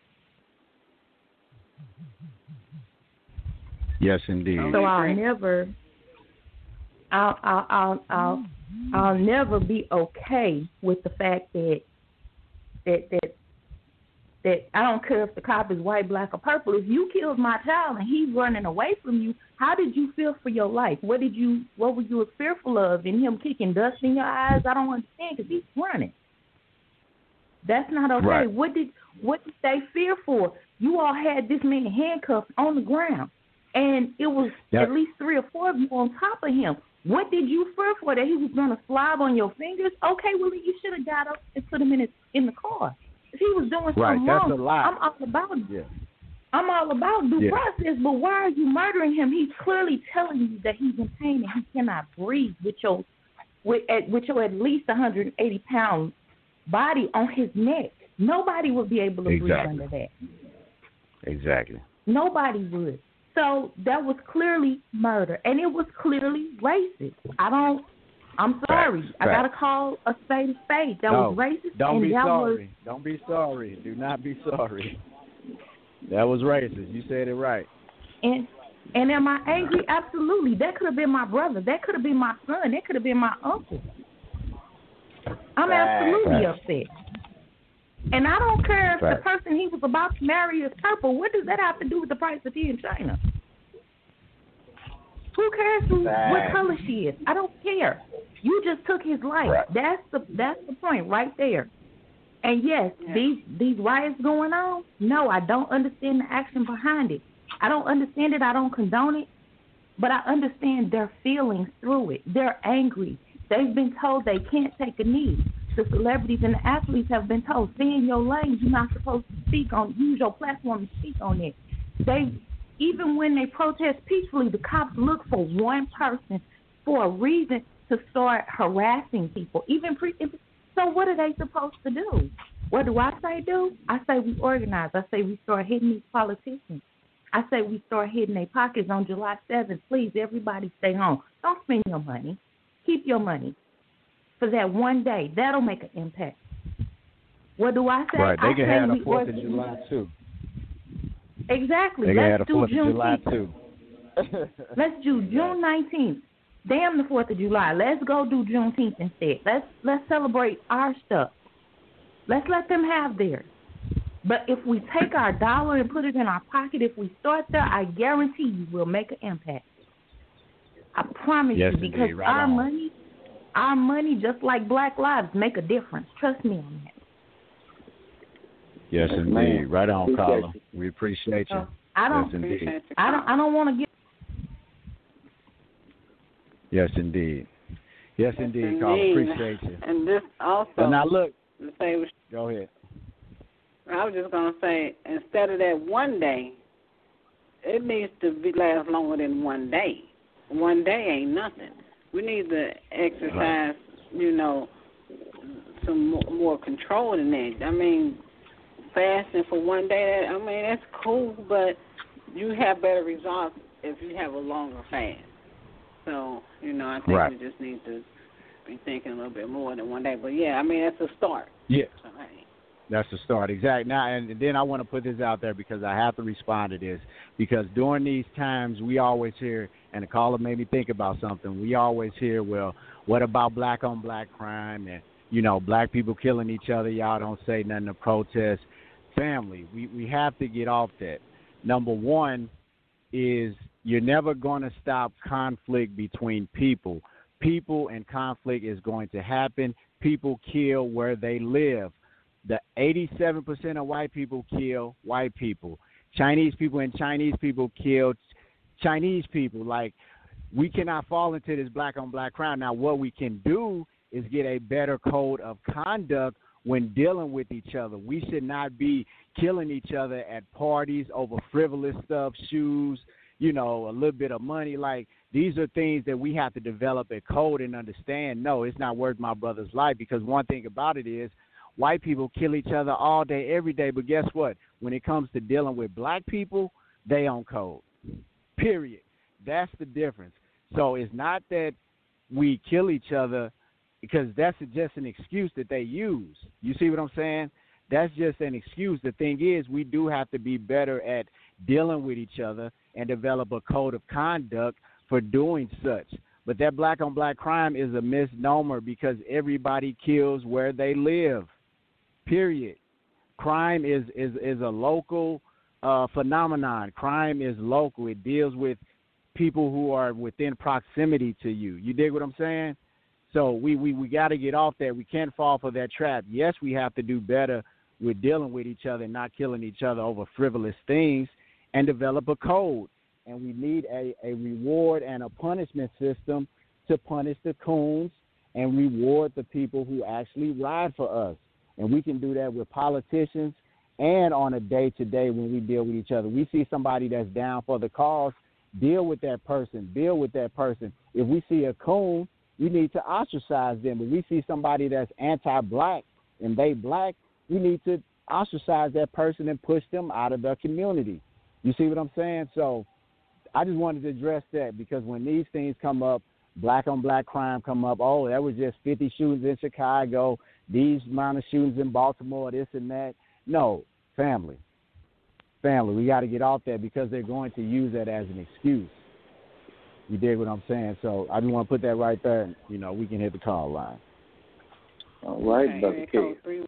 Yes, indeed. So I'll never, I'll, I'll, I'll, I'll, I'll never be okay with the fact that, that, that, that I don't care if the cop is white, black, or purple. If you killed my child and he's running away from you, how did you feel for your life? What did you, what were you fearful of? In him kicking dust in your eyes? I don't understand because he's running. That's not okay. Right. What did, what did they fear for? You all had this man handcuffed on the ground, and it was That- at least three or four of you on top of him. What did you fear for? That he was going to slob on your fingers? Okay, well, you should have got up and put him in his, in the car. If he was doing something Right, that's wrong, a lie. I'm all about it. Yeah. I'm all about due Yeah. process, but why are you murdering him? He's clearly telling you that he's in pain and he cannot breathe with your with at, with your at least one hundred eighty pound body on his neck. Nobody would be able to breathe Exactly. under that. Exactly. Nobody would. So that was clearly murder, and it was clearly racist. I don't. I'm sorry. Facts. I gotta call a spade a spade. That No, was racist, Don't and be that sorry. was Don't be sorry. Do not be sorry. That was racist. You said it right. and and am I angry? Absolutely. That could have been my brother. That could have been my son. That could have been my uncle. I'm absolutely Facts. upset. And I don't care if Facts. the person he was about to marry is purple. What does that have to do with the price of tea in China? Who cares who, what Facts. color she is? I don't care. You just took his life. Right. That's the that's the point right there. And yes, Yeah. these these riots going on. No, I don't understand the action behind it. I don't understand it. I don't condone it. But I understand their feelings through it. They're angry. They've been told they can't take a knee. The celebrities and the athletes have been told, stay in your lane. You're not supposed to speak on, use your platform to speak on it. They, even when they protest peacefully, the cops look for one person for a reason to start harassing people. Even pre. So what are they supposed to do? What do I say do? I say we organize. I say we start hitting these politicians. I say we start hitting their pockets on July seventh. Please, everybody stay home. Don't spend your money. Keep your money for that one day. That'll make an impact. What do I say? Right. They I can say have we the Fourth of organ- July too. Exactly. They can have Let's the do Fourth of July Juneteenth. too. Let's do June nineteenth. Damn the Fourth of July. Let's go do Juneteenth instead. Let's let's celebrate our stuff. Let's let them have theirs. But if we take our dollar and put it in our pocket, if we start there, I guarantee you we'll make an impact. I promise Yes, you, because indeed. Right our on. money, our money, just like Black Lives, make a difference. Trust me on that. Yes, Yes, indeed. ma'am. Right on, Appreciate caller. you. We appreciate you. So I don't, Yes, indeed. Appreciate you. I don't, I don't want to get. Yes, indeed. Yes, indeed, caller. Indeed. Appreciate you. And this also, But now look, to say, go ahead. I was just going to say, instead of that one day, it needs to be last longer than one day. One day ain't nothing. We need to exercise, you know, some more, more control than that. I mean, fasting for one day, I mean, that's cool, but you have better results if you have a longer fast. So, you know, I think Right. we just need to be thinking a little bit more than one day. But, yeah, I mean, that's a start. Yeah. So, hey. That's the start, exactly. Now, and then I want to put this out there because I have to respond to this. Because during these times, we always hear, and the caller made me think about something. We always hear, well, what about black on black crime and, you know, black people killing each other? Y'all don't say nothing to protest. Family, we, we have to get off that. Number one is you're never going to stop conflict between people. People and conflict is going to happen. People kill where they live. The eighty-seven percent of white people kill white people. Chinese people and Chinese people kill Chinese people. Like, we cannot fall into this black on black crime. Now, what we can do is get a better code of conduct when dealing with each other. We should not be killing each other at parties over frivolous stuff, shoes, you know, a little bit of money. Like, these are things that we have to develop a code and understand. No, it's not worth my brother's life, because one thing about it is, white people kill each other all day, every day. But guess what? When it comes to dealing with black people, they on code. Period. That's the difference. So it's not that we kill each other, because that's just an excuse that they use. You see what I'm saying? That's just an excuse. The thing is, we do have to be better at dealing with each other and develop a code of conduct for doing such. But that black on black crime is a misnomer, because everybody kills where they live. Period. Crime is, is, is a local uh, phenomenon. Crime is local. It deals with people who are within proximity to you. You dig what I'm saying? So we, we, we got to get off that. We can't fall for that trap. Yes, we have to do better with dealing with each other and not killing each other over frivolous things, and develop a code. And we need a, a reward and a punishment system to punish the coons and reward the people who actually ride for us. And we can do that with politicians and on a day-to-day when we deal with each other. We see somebody that's down for the cause, deal with that person, deal with that person. If we see a coon, we need to ostracize them. If we see somebody that's anti-black and they black, we need to ostracize that person and push them out of the community. You see what I'm saying? So I just wanted to address that because when these things come up, black-on-black crime come up, oh, that was just fifty shootings in Chicago, these amount of shootings in Baltimore, this and that. No, family. Family, we got to get off that because they're going to use that as an excuse. You dig what I'm saying? So I just want to put that right there. And, you know, we can hit the call line. All right, okay, Brother area K. code, three,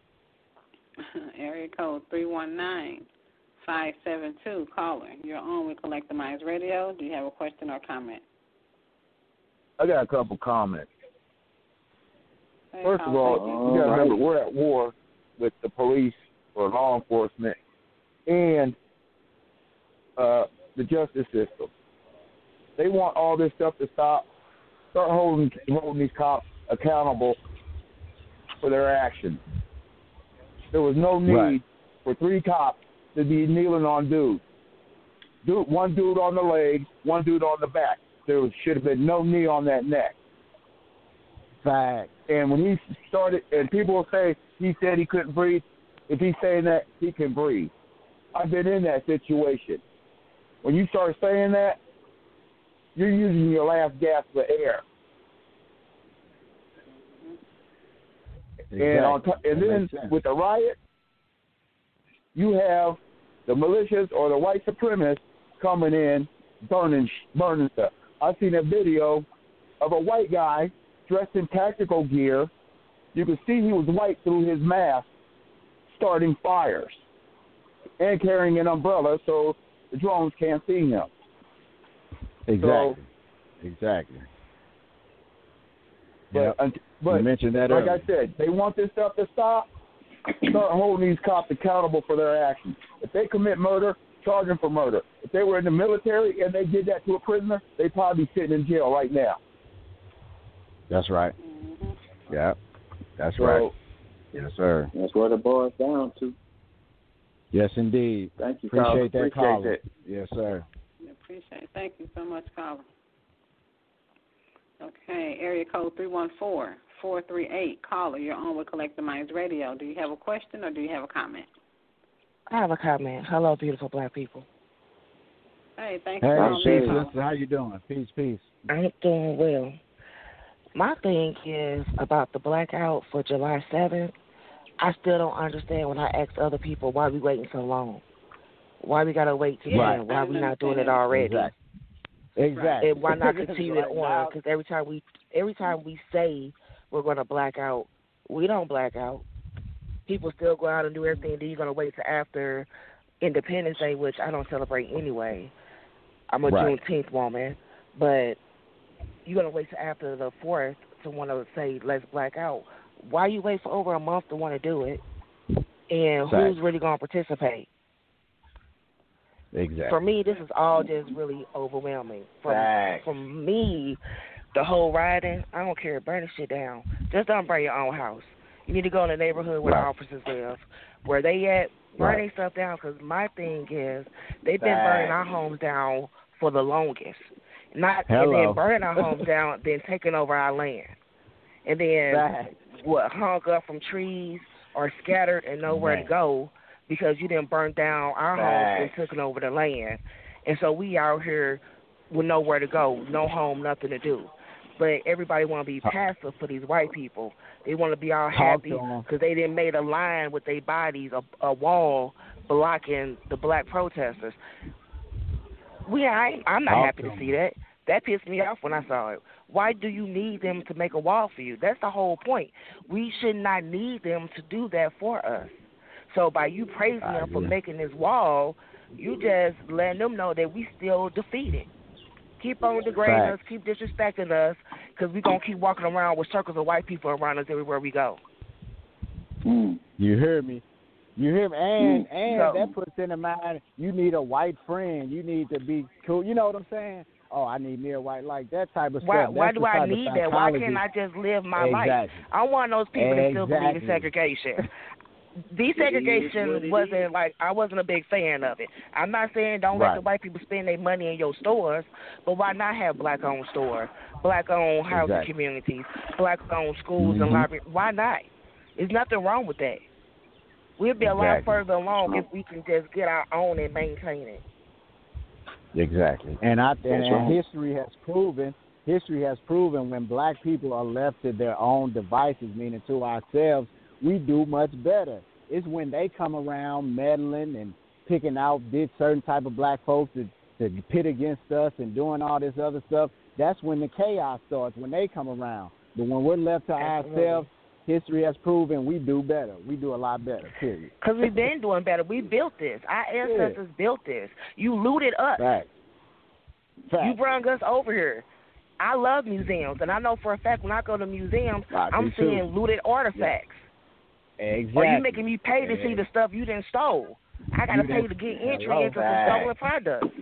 area code three one nine, five seven two. Caller, you're on with Collect the Minds Radio. Do you have a question or comment? I got a couple comments. Hey, First of caller, all, you got to remember we're at war with the police or law enforcement and uh, the justice system. They want all this stuff to stop. Start holding holding these cops accountable for their actions. There was no need Right. for three cops to be kneeling on dudes. Dude, one dude on the leg, one dude on the back. There was, should have been no knee on that neck. Fact. And when he started, and people will say he said he couldn't breathe. If he's saying that, he can breathe. I've been in that situation. When you start saying that, you're using your last gasp of air. Exactly. And, on t- and That then makes sense. with the riot, you have the militias or the white supremacists coming in, burning, burning stuff. I've seen a video of a white guy dressed in tactical gear. You could see he was white through his mask, starting fires and carrying an umbrella so the drones can't see him. Exactly. So, exactly. But, Yep. uh, but you mentioned that like earlier. I said, they want this stuff to stop. Start holding these cops accountable for their actions. If they commit murder, charge them for murder. If they were in the military and they did that to a prisoner, they'd probably be sitting in jail right now. That's right. Mm-hmm. Yeah. That's So, right. Yes, sir. That's what it boils down to. Yes, indeed. Thank you, Appreciate caller. that Appreciate call. that. Yes, sir. I appreciate it. Thank you so much, caller. Okay, area code three one four, four three eight. Caller, you're on with Collect the Minds Radio. Do you have a question or do you have a comment? I have a comment. Hello, beautiful black people. Hey, thank you Hey, for How's peace, calling. it? caller. sister. How you doing? Peace, peace. I'm doing well. My thing is about the blackout for July seventh. I still don't understand when I ask other people why we waiting so long. Why we gotta wait to Right. then? Why we not doing understand. it already? Exactly. Exactly. And why not continue it Like, on? now- Because every time we every time we say we're gonna black out, we don't black out. People still go out and do everything. Then you're gonna wait till after Independence Day, which I don't celebrate anyway. I'm a Right. Juneteenth woman, but you're gonna wait till after the fourth to want to say let's black out. Why you wait for over a month to want to do it? And Fact. who's really gonna participate? Exactly. For me, this is all just really overwhelming. From Facts. from me, the whole rioting, I don't care. Burn the shit down. Just don't burn your own house. You need to go in the neighborhood where Right. the officers live. Where they at, burn Right. their stuff down. Because my thing is, they've been Facts. burning our homes down for the longest. Not and Hello. then burning our homes down, then taking over our land. And then Facts. what hung up from trees or scattered and nowhere Man. to go because you didn't burn down our homes and took over the land. And so we out here with nowhere to go, no home, nothing to do. But everybody want to be passive for these white people. They want to be all Talk happy to 'em. because they didn't made a line with their bodies, a, a wall blocking the black protesters. We, I, I'm not Talk happy to to 'em. see that. That pissed me off when I saw it. Why do you need them to make a wall for you? That's the whole point. We should not need them to do that for us. So by you praising I them for agree. making this wall, you just letting them know that we still defeated. Keep on degrading Facts. us, keep disrespecting us, because we're going to keep walking around with circles of white people around us everywhere we go. Mm. You hear me? You hear me? And Mm. and So- that puts in the mind you need a white friend. You need to be cool. You know what I'm saying? Oh, I need me a white, like that type of Why, stuff. why That's do the I type of need that? Why psychology. can't I just live my life? Exactly. I'm one of those people that still believe in Exactly. segregation. desegregation wasn't like I wasn't a big fan of it. I'm not saying don't Right. let the white people spend their money in your stores, but why not have black-owned stores, black-owned housing Exactly. communities, black-owned schools Mm-hmm. and libraries? Why not? There's nothing wrong with that. We'll be a lot Exactly. further along if we can just get our own and maintain it. Exactly. And I and, and right. history has proven history has proven when black people are left to their own devices, meaning to ourselves, we do much better. It's when they come around meddling and picking out this certain type of black folks to, to pit against us and doing all this other stuff. That's when the chaos starts, when they come around. But when we're left to Absolutely. ourselves, history has proven we do better. We do a lot better, period. Because we've been doing better. We built this. Our ancestors built this. You looted us. Fact. Fact. You brought us over here. I love museums, and I know for a fact when I go to museums, I I'm do too. seeing looted artifacts. Exactly. Or you making me pay to see the stuff you didn't stole. I got to You pay didn't- to get Hello, entry into some fact. stolen products.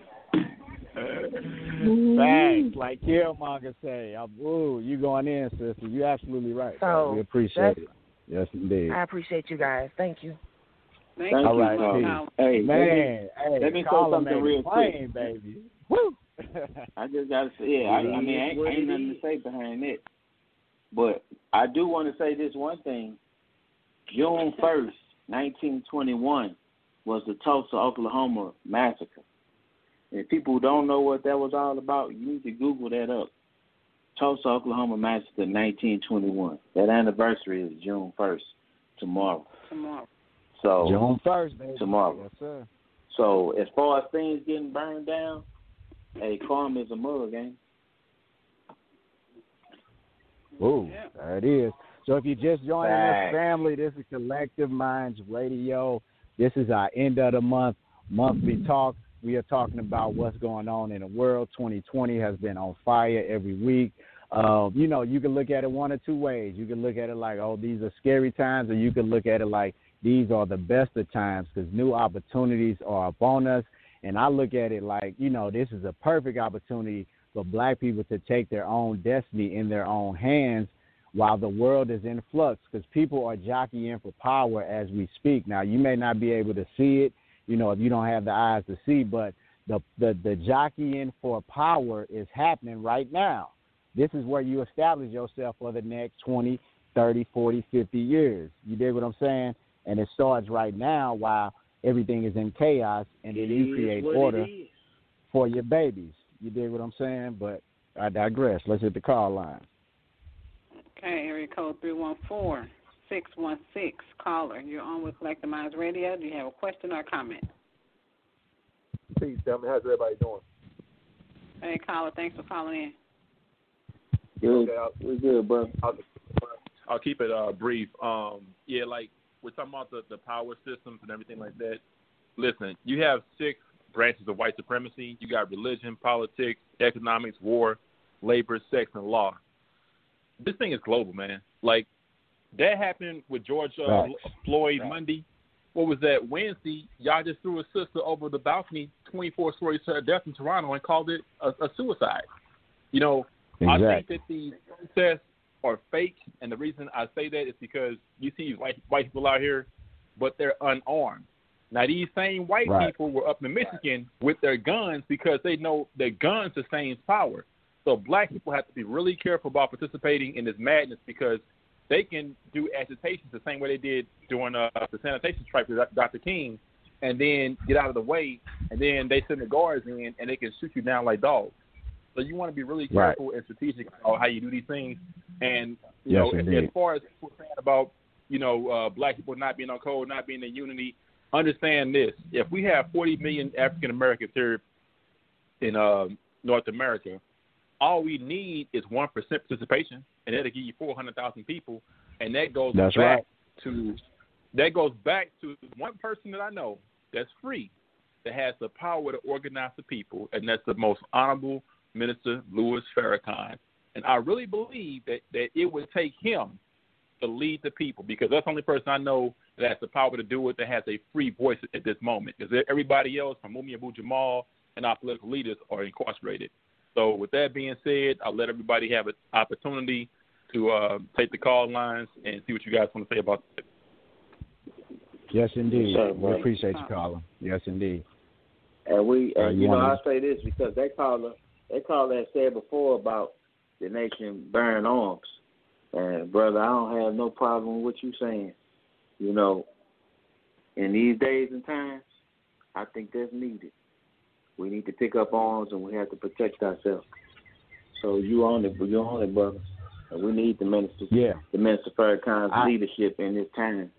Facts, like Killmonger say. I'm, ooh, you going in, sister. You absolutely right. So, we appreciate it. Yes, indeed. I appreciate you guys. Thank you. Thank Thank you. All you, right, Carl. peace. Hey, Man, let me, hey, let me say Carla something made real it plain, quick. baby. Woo! I just got to say, yeah, I, I mean, I ain't, I ain't nothing to say behind it. But I do want to say this one thing. June first, nineteen twenty-one, was the Tulsa, Oklahoma massacre. And if people don't know what that was all about, you need to Google that up. Tulsa, Oklahoma massacre, nineteen twenty-one. That anniversary is June first, tomorrow. Tomorrow. So June first, baby. Tomorrow. Yes, sir. So as far as things getting burned down, hey, karma is a mug, ain't it? Ooh, Yeah. there it is. So if you're just joining Facts. this family, this is Collective Minds Radio. This is our end of the month monthly talk. We are talking about what's going on in the world. twenty twenty has been on fire every week. Uh, you know, you can look at it one or two ways. You can look at it like, oh, these are scary times, or you can look at it like these are the best of times because new opportunities are upon us. And I look at it like, you know, this is a perfect opportunity for black people to take their own destiny in their own hands while the world is in flux, because people are jockeying for power as we speak. Now, you may not be able to see it, you know, if you don't have the eyes to see, but the, the, the jockeying for power is happening right now. This is where you establish yourself for the next twenty, thirty, forty, fifty years. You dig what I'm saying? And it starts right now while everything is in chaos, and then you create order for your babies. You dig what I'm saying? But I digress. Let's hit the call line. Okay, area code three one four, six one six. Caller, you're on with Collective Minds Radio. Do you have a question or a comment? Peace, tell me, how's everybody doing? Hey, caller, thanks for calling in. Good. Okay, I'll, We're good, bro. I'll, I'll keep it uh, brief. Um, yeah, like we're talking about the, the power systems and everything like that. Listen, you have six branches of white supremacy. You got religion, politics, economics, war, labor, sex, and law. This thing is global, man. Like, that happened with George uh, Right. Floyd Right. Monday. What was that? Wednesday, y'all just threw a sister over the balcony, twenty-four stories to her death in Toronto, and called it a, a suicide. You know, Exactly. I think that the protests are fake, and the reason I say that is because you see white, white people out here, but they're unarmed. Now, these same white Right. people were up in Michigan with their guns because they know that guns sustains power. So black people have to be really careful about participating in this madness because they can do agitations the same way they did during uh, the sanitation strike with Doctor King, and then get out of the way, and then they send the guards in, and they can shoot you down like dogs. So you want to be really Right. careful and strategic about how you do these things. And, you Yes, know, as, indeed. as far as people saying about, you know, uh, black people not being on code, not being in unity, understand this. If we have forty million African Americans here in uh, North America, all we need is one percent participation, and that'll give you four hundred thousand people. And that goes That's back right. to that goes back to one person that I know that's free, that has the power to organize the people, and that's the most honorable Minister Louis Farrakhan. And I really believe that, that it would take him to lead the people, because that's the only person I know that has the power to do it, that has a free voice at this moment. Because everybody else, from Mumia Abu-Jamal and our political leaders, are incarcerated. So with that being said, I'll let everybody have an opportunity to uh, take the call lines and see what you guys want to say about it. Yes, indeed. Sure, we bro. appreciate you calling. Yes, indeed. And we, Uh, and you you know, wanna- I say this because they call they call that said before about the nation bearing arms. And brother, I don't have no problem with what you saying. You know, in these days and times, I think that's needed. We need to pick up arms and we have to protect ourselves. So you on it, you on it, brother. And we need the minister, Yeah. the Minister Farrakhan's I- leadership in this time.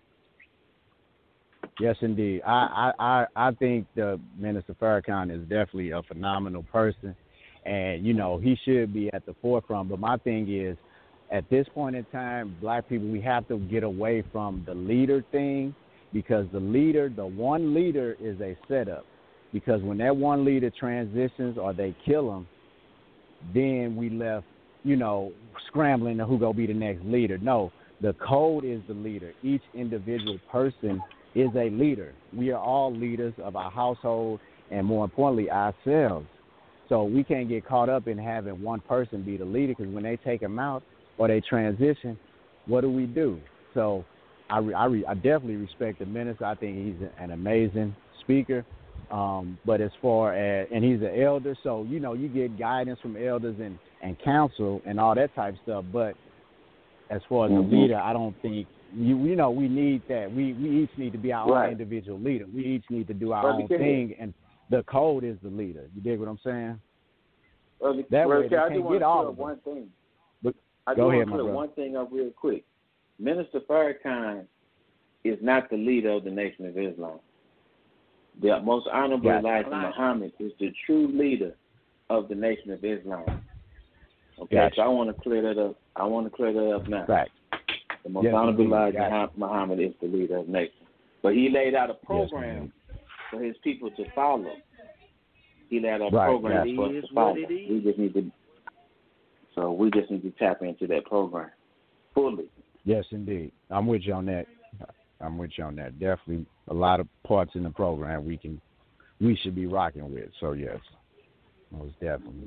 Yes, indeed. I, I, I, I think the Minister Farrakhan is definitely a phenomenal person, and you know he should be at the forefront. But my thing is, at this point in time, black people, we have to get away from the leader thing, because the leader, the one leader, is a setup. Because when that one leader transitions or they kill him, then we left, you know, scrambling to who gonna be the next leader. No, the code is the leader. Each individual person is a leader. We are all leaders of our household and, more importantly, ourselves. So we can't get caught up in having one person be the leader, because when they take them out or they transition, what do we do? So I, re, I, re, I definitely respect the minister. I think he's an amazing speaker. Um, but as far as, and he's an elder, so, you know, you get guidance from elders and, and counsel and all that type of stuff. But as far as Mm-hmm. a leader, I don't think, you, you know, we need that. We, we each need to be our Right. own individual leader. We each need to do our Brother own Ken. thing, and the code is the leader. You dig what I'm saying? Brother, That Brother way Ken, they I can't do want get to all clear of up them. one thing. But I go do ahead, want to my clear brother. one thing up real quick. Minister Farrakhan is not the leader of the Nation of Islam. The most honorable Gotcha. Elijah Muhammad is the true leader of the Nation of Islam. Okay, Gotcha. so I want to clear that up. I want to clear that up now. Right. The most Yes, honorable indeed. Elijah Gotcha. Muhammad is the leader of the nation. But he laid out a program indeed. for his people to follow. He laid out a Right, program yeah. for us It is to follow. what it is. We just need to. So we just need to tap into that program fully. Yes, indeed. I'm with you on that. I'm with you on that. Definitely a lot of parts in the program we can, we should be rocking with. So yes, most definitely.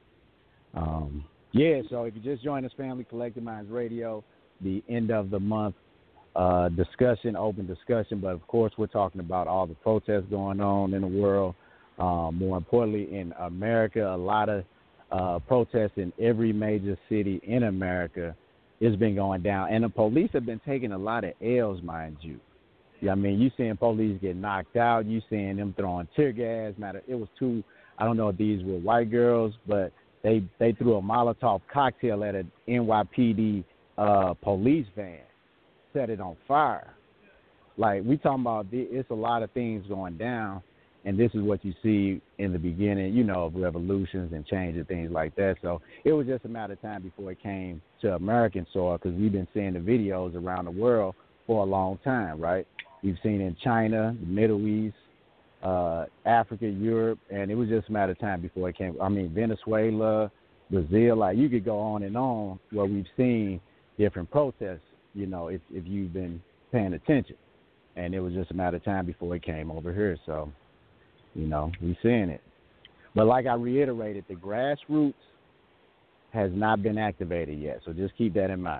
Um, yeah. So if you just joined us, family, Collective Minds Radio, the end of the month uh, discussion, open discussion. But of course, we're talking about all the protests going on in the world. Um, more importantly, in America, a lot of uh, protests in every major city in America. It's been going down, and the police have been taking a lot of L's, mind you. Yeah, I mean, you seeing police get knocked out, you seeing them throwing tear gas. Matter, it was two. I don't know if these were white girls, but they they threw a Molotov cocktail at an N Y P D uh, police van, set it on fire. Like, we talking about, the, it's a lot of things going down, and this is what you see in the beginning, you know, of revolutions and change and things like that. So it was just a matter of time before it came to American soil, because we've been seeing the videos around the world for a long time, right? We've seen in China, the Middle East, uh, Africa, Europe, and it was just a matter of time before it came. I mean, Venezuela, Brazil, like, you could go on and on where we've seen different protests, you know, if, if you've been paying attention. And it was just a matter of time before it came over here. So, you know, we seeing it. But like I reiterated, the grassroots has not been activated yet. So just keep that in mind.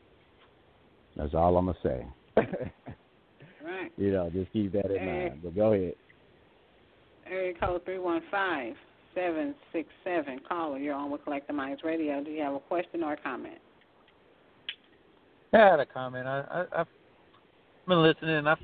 That's all I'm going to say. Right. You know, just keep that in Hey. mind. But go ahead. Area code three one five, seven six seven. Caller, you're on with Collective Minds Radio. Do you have a question or a comment? I had a comment. I, I, I've been listening, and I've,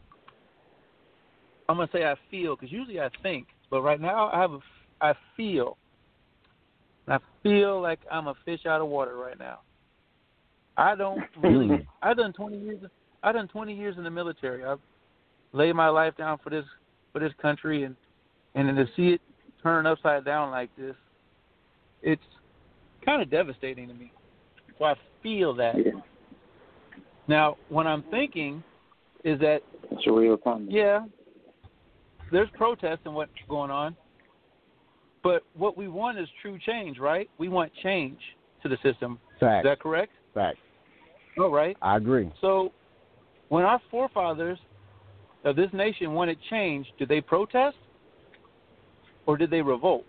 I'm going to say I feel, because usually I think, but right now I have a, I feel. And I feel like I'm a fish out of water right now. I don't really, I've done twenty years, I've done twenty years in the military. I've laid my life down for this, for this country, and, and then to see it turn upside down like this, it's kind of devastating to me. So I feel that. Yeah. Now, what I'm thinking is that, It's a real comment. yeah, there's protests and what's going on, but what we want is true change, right? We want change to the system. Fact. Is that correct? Fact. All right. I agree. So when our forefathers of this nation wanted change, did they protest or did they revolt?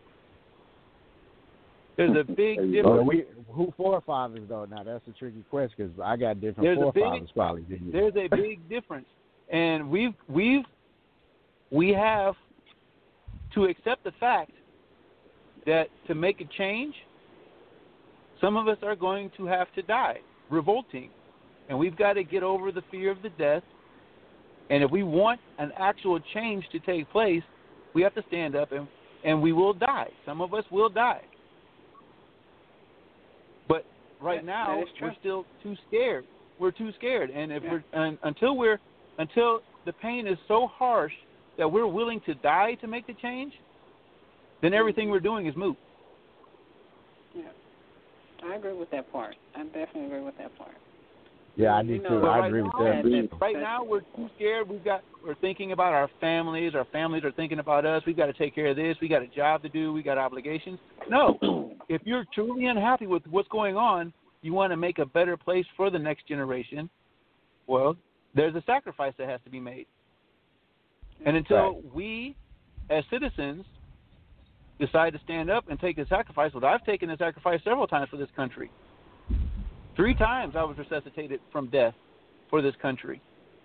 There's a big Well, difference. we, who forefathers, though? Now, that's a tricky question, because I got different There's a forefathers big- probably than you. There's a big difference. And we've we've we have to accept the fact that to make a change, some of us are going to have to die, revolting. And we've got to get over the fear of the death. And if we want an actual change to take place, we have to stand up and, and we will die. Some of us will die. But right that, now, that we're still too scared. We're too scared. And if yeah. we're and, until we're until the pain is so harsh that we're willing to die to make the change, then everything we're doing is moot. Yeah. I agree with that part. I definitely agree with that part. Yeah, I do you know, too. I right agree now, with that. Right now, we're too scared. We've got we're thinking about our families. Our families are thinking about us. We've got to take care of this. We got a job to do. We got obligations. No, if you're truly unhappy with what's going on, you want to make a better place for the next generation. Well, there's a sacrifice that has to be made. And until right. we, as citizens, decide to stand up and take a sacrifice, well, I've taken a sacrifice several times for this country. Three times I was resuscitated from death for this country.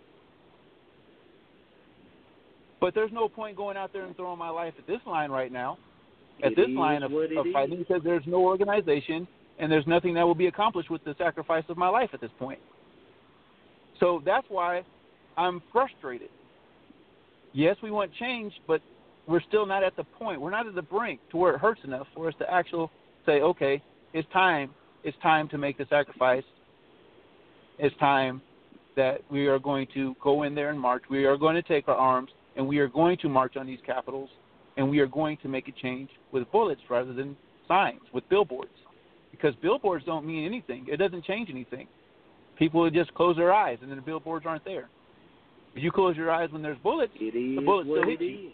But there's no point going out there and throwing my life at this line right now, at It this is line of, what it of fighting, is. because there's no organization and there's nothing that will be accomplished with the sacrifice of my life at this point. So that's why I'm frustrated. Yes, we want change, but we're still not at the point. We're not at the brink to where it hurts enough for us to actually say, okay, it's time. It's time to make the sacrifice. It's time that we are going to go in there and march. We are going to take our arms, and we are going to march on these capitals, and we are going to make a change with bullets rather than signs, with billboards. Because billboards don't mean anything. It doesn't change anything. People would just close their eyes, and then the billboards aren't there. If you close your eyes when there's bullets, It is the bullets what still it hit you. is.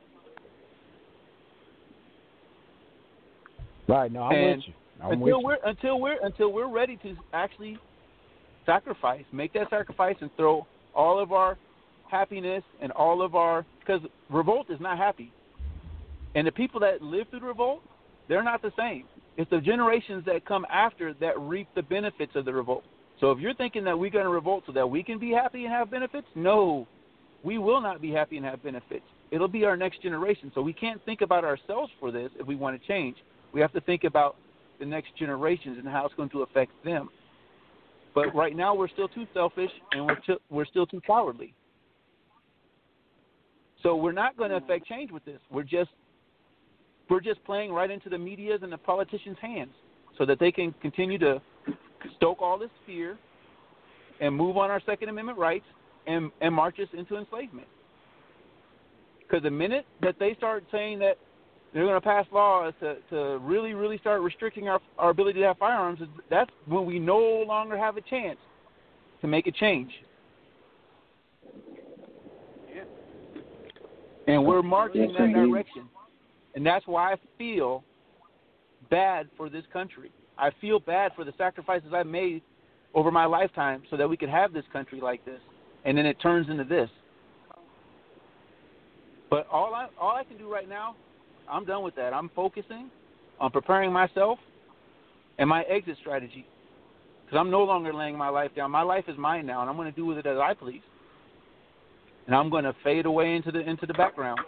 Right, no, I'm And with you. I'm until with you. we're until we're until we're ready to actually sacrifice, make that sacrifice, and throw all of our happiness and all of our, because revolt is not happy, and the people that live through the revolt, they're not the same. It's the generations that come after that reap the benefits of the revolt. So if you're thinking that we're going to revolt so that we can be happy and have benefits, no, we will not be happy and have benefits. It'll be our next generation. So we can't think about ourselves for this if we want to change. We have to think about the next generations and how it's going to affect them. But right now we're still too selfish and we're too, we're still too cowardly. So we're not going to affect change with this. We're just we're just playing right into the media's and the politicians' hands so that they can continue to stoke all this fear and move on our Second Amendment rights and, and march us into enslavement. Because the minute that they start saying that they're going to pass laws to, to really, really start restricting our, our ability to have firearms, that's when we no longer have a chance to make a change. Yeah. And we're marching Yes, in that indeed. direction. And that's why I feel bad for this country. I feel bad for the sacrifices I've made over my lifetime so that we could have this country like this. And then it turns into this. But all I all I can do right now, I'm done with that. I'm focusing on preparing myself and my exit strategy. Because I'm no longer laying my life down. My life is mine now, and I'm going to do with it as I please. And I'm going to fade away into the into the background.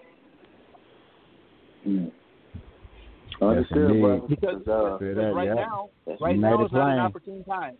Mm. Understood, indeed. brother. Because, uh, because that, right yeah. now, That's- right you made now it is not an plain. opportune time.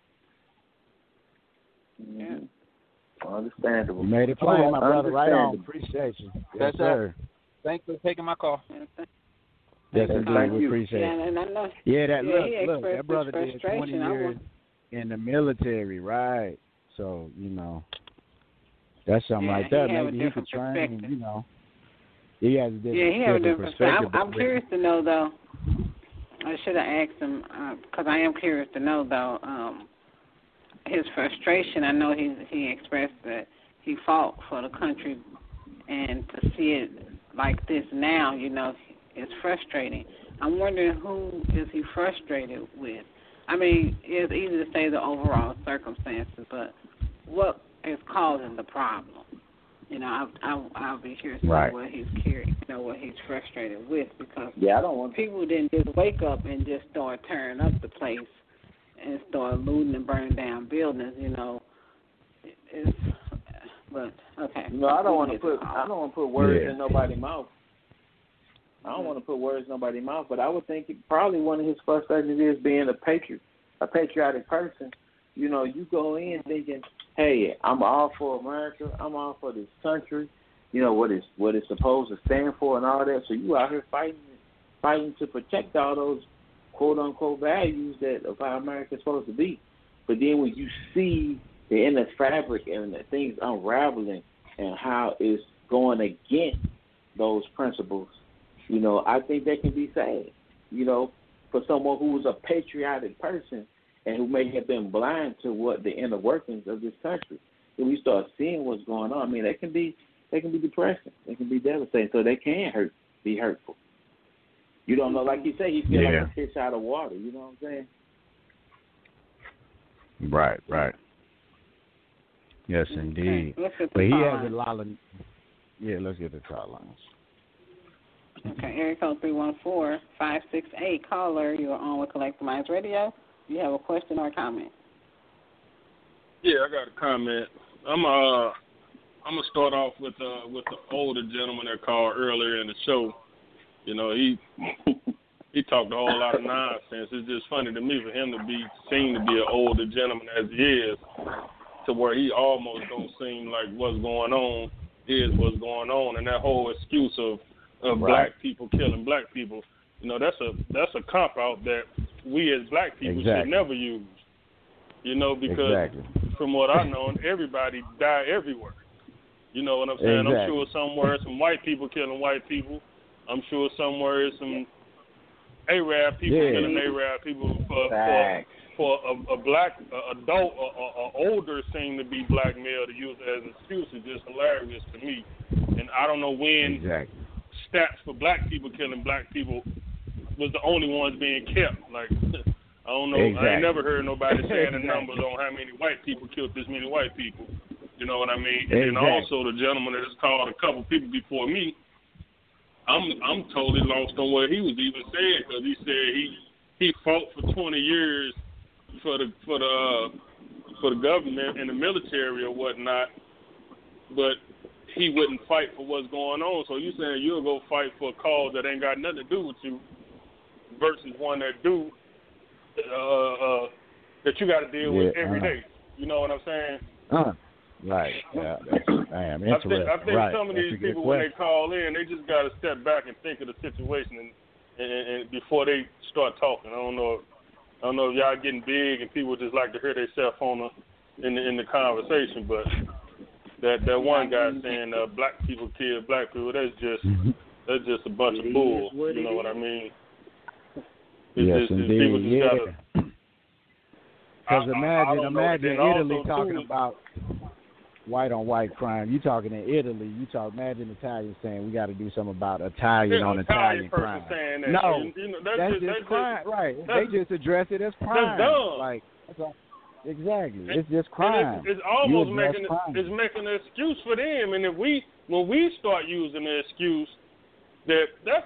mm, understandable. You made it plain, my brother. Right on. Understandable. Appreciate you. Yes, That's sir. Thanks for taking my call. Yes, Thank indeed. We you. appreciate Yeah, it. and I know. Yeah, that Yeah, look, he look, expressed that brother his did twenty frustration. I years want- in the military, right? So, you know, that's something Yeah, like he that. have a Maybe he could different train, perspective. you know. He has a different, Yeah, he have a different different perspective. I'm, I'm but- curious to know, though. I should have asked him, because I am curious to know, though, um, his frustration. I know he he expressed that he fought for the country, and to see it like this now, you know, is frustrating. I'm wondering who is he frustrated with? I mean, it's easy to say the overall circumstances, but what is causing the problem? You know, I, I, I'll be curious to Right. know what he's curious, you know, what he's frustrated with, because Yeah, I don't want people didn't just wake up and just start tearing up the place and start looting and burning down buildings. You know, it's But okay. You know, I don't want to put I don't want to put words Yeah. in nobody's mouth. I don't want to put words in nobody's mouth, but I would think it, probably one of his frustrations is being a patriot, a patriotic person. You know, you go in thinking, hey, I'm all for America. I'm all for this country. You know, what it's, what it's supposed to stand for and all that. So you out here fighting fighting to protect all those quote-unquote values that of how America's supposed to be. But then when you see the inner fabric and the things unraveling and how it's going against those principles, you know, I think that can be sad, you know, for someone who was a patriotic person and who may have been blind to what the inner workings of this country. When we start seeing what's going on, I mean, that can be that can be depressing. It can be devastating. So they can hurt, be hurtful. You don't know, like you say, he feel Yeah. like a fish out of water. You know what I'm saying? Right, right. Yes, indeed. Okay, let's get the But he call has line. a lot of. Yeah, let's get the call lines. Okay, area code three one four, five six eight. Caller, you are on with Collective Minds Radio. Do you have a question or a comment? Yeah, I got a comment. I'm uh, I'm gonna start off with uh, with the older gentleman that called earlier in the show. You know, he he talked a whole lot of nonsense. It's just funny to me for him to be seen to be an older gentleman as he is, to where he almost don't seem like what's going on is what's going on, and that whole excuse of of Right. black people killing black people. You know, that's a that's a cop out that we as black people Exactly. should never use. You know, because Exactly. from what I know, everybody die everywhere. You know what I'm saying? Exactly. I'm sure somewhere some white people killing white people. I'm sure somewhere some Arab people Yeah. killing Arab people for for, Facts. for a, a black a adult, a, a, a older seem to be black male to use it as an excuse is just hilarious to me. And I don't know when Exactly. stats for black people killing black people was the only ones being kept. Like, I don't know. I Exactly. ain't never heard nobody saying the Exactly. numbers on how many white people killed this many white people. You know what I mean? And then Exactly. also the gentleman that has called a couple people before me, I'm I'm totally lost on what he was even saying, because he said he he fought for twenty years for the for the uh, for the government and the military or whatnot, but he wouldn't fight for what's going on. So you saying you'll go fight for a cause that ain't got nothing to do with you, versus one that do uh, uh, that you got to deal with Yeah, every uh-huh. day. You know what I'm saying? Uh, right. Yeah, that's, damn, I interesting. think I think right. some of That's a these good people when question. they call in, they just got to step back and think of the situation and, and, and before they start talking. I don't know. If, I don't know if y'all getting big and people just like to hear themselves on the in the in the conversation, but that that one guy saying uh, black people kill black people, that's just Mhm. that's just a bunch of bull. what You it know what I is. mean? It's Yes, just, it's indeed. people just Yeah. gotta. Because I- I- I imagine, don't know. imagine Then also, Italy talking too- about white on white crime. You talking in Italy? You talk. Imagine Italians saying we got to do something about Italian Yeah, on Italian Italian person crime. saying that. No, You- you know, that's, that's just, just that's crime, right? They that's- just address it as crime. dumb. Like that's all. Exactly, And- it's just and crime. It's, it's almost You address making crime. it's making an excuse for them. And if we when we start using the excuse, that that's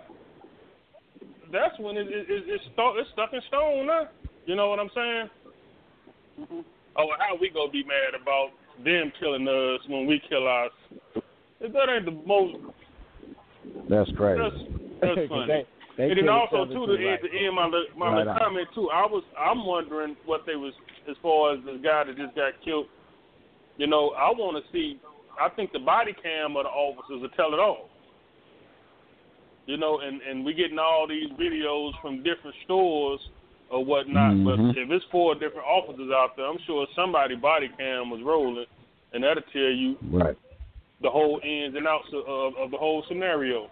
that's when it, it, it, it's, stuck, it's stuck in stone now. You know what I'm saying? Mm-hmm. Oh, how we gonna be mad about them killing us when we kill us? If that ain't the most. That's crazy. That's, that's funny. they, they and then kill also each other too, too, to right. end, to end my li- my Right little on. comment too, I was I'm wondering what they was as far as the guy that just got killed. You know, I want to see. I think the body cam of the officers will tell it all. You know, and and we getting all these videos from different stores or whatnot. Mhm. But if it's four different officers out there, I'm sure somebody body cam was rolling, and that'll tell you Right. the whole ins and outs of, of, of the whole scenario.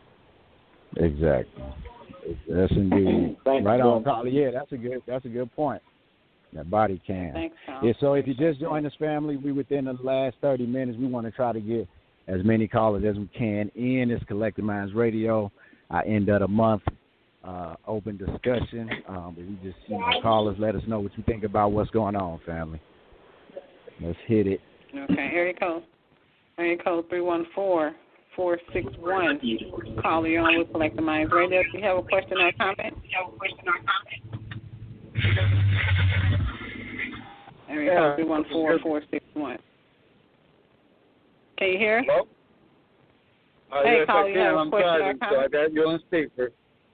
Exactly. That's indeed Thanks, right on. bro. Carly. Yeah, that's a good. That's a good point. That body cam. Thanks, Carl. Yeah. So if you just joined us, family, we within the last thirty minutes, we want to try to get as many callers as we can in this Collective Minds Radio. Our end of the month uh, open discussion. Um, but we just you know callers, let us know what you think about what's going on, family. Let's hit it. Okay, area code. Area code three one four, four six one. Call you on with Collective Minds Radio. If you have a question or comment. Area Yeah. code three one four, four six one. Can you hear? Hello? Uh, hey, yes, Carl, I you can. have a I'm question driving, or so I comment? got you on speaker.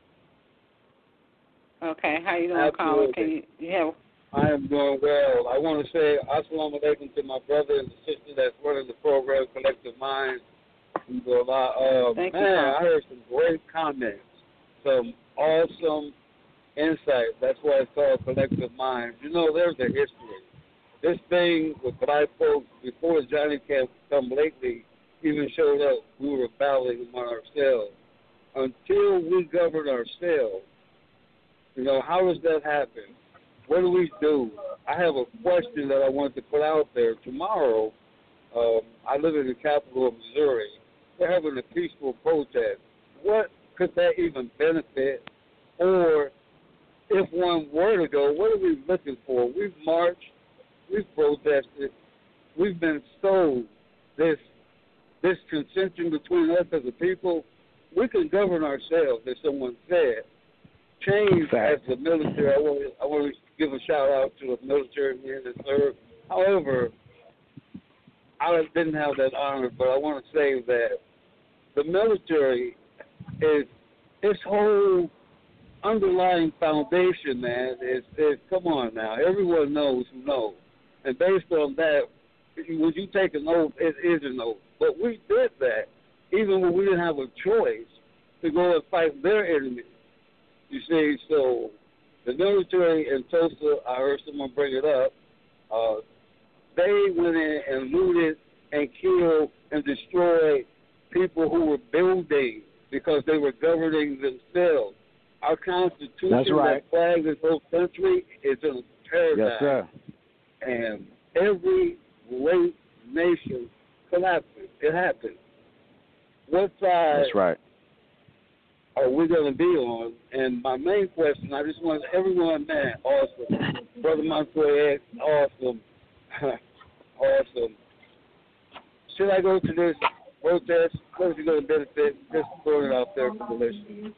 Okay, how you doing, Carl? Can you, you have? I am doing well. I want to say assalamu alaikum to my brother and the sister that's running the program, Collective Minds. We do a lot. Uh, Thank man, you, Carl. I heard some great comments, some awesome insight. That's why it's called Collective Minds. You know, there's a history. This thing with black folks, before Johnny Camp come lately, even showed up, we were battling among ourselves. Until we govern ourselves, you know, how does that happen? What do we do? I have a question that I want to put out there. Tomorrow, um, I live in the capital of Missouri. They're having a peaceful protest. What could that even benefit? Or if one were to go, what are we looking for? We've marched. We've protested. We've been sold this this contention between us as a people. We can govern ourselves, as someone said. Change as the military. I want to, I want to give a shout out to the military men that serve. However, I didn't have that honor, but I want to say that the military is its whole underlying foundation, man. Is is come on now. Everyone knows who knows. And based on that, when you take an oath, it is an oath. But we did that even when we didn't have a choice to go and fight their enemies. You see, so the military in Tulsa, I heard someone bring it up, uh, they went in and looted and killed and destroyed people who were building because they were governing themselves. Our Constitution, That's right. that flag this whole country, is in a paradigm. Yes, sir. And every great nation collapses. It happens. What side That's right. are we going to be on? And my main question, I just want everyone, man, awesome. Brother Montoya, awesome. Awesome. Should I go to this protest? What is it going to benefit? Just throw it out there for the listeners.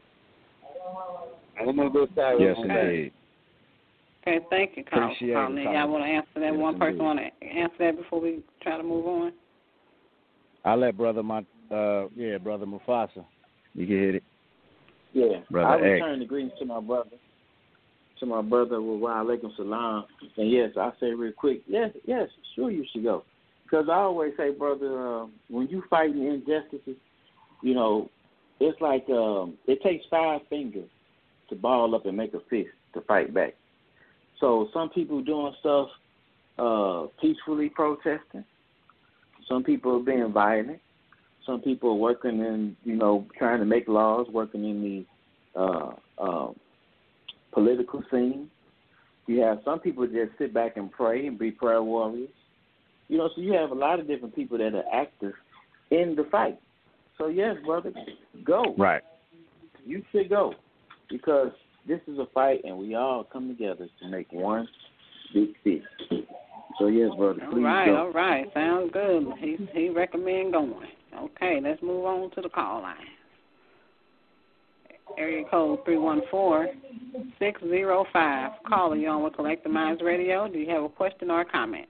And I'm going to go silent. Yes, on indeed. that. Okay, thank you, Carl. Appreciate Carl. it, Y'all Carl. want to answer that? Yes, One person indeed. want to answer that before we try to move on? I'll let brother my uh yeah, brother Mufasa. You can hit it. Yeah, Brother I X. return the greetings to my brother, to my brother with wa alaikum salam. And yes, I say real quick, yes, yes, sure you should go. Because I always say, brother, uh, when you fighting injustices, you know, it's like um, it takes five fingers to ball up and make a fist to fight back. So some people doing stuff uh, peacefully protesting. Some people are being violent. Some people are working in, you know, trying to make laws, working in the uh, uh, political scene. You have some people just sit back and pray and be prayer warriors. You know, so you have a lot of different people that are active in the fight. So, yes, brother, go. Right. You should go because this is a fight and we all come together to make one big fist. So, yes, brother, please All right, go. all right. Sounds good. He he recommend going. Okay, let's move on to the call line. Area code three one four, six zero five. Caller, you on with Collective Minds Radio. Do you have a question or a comment?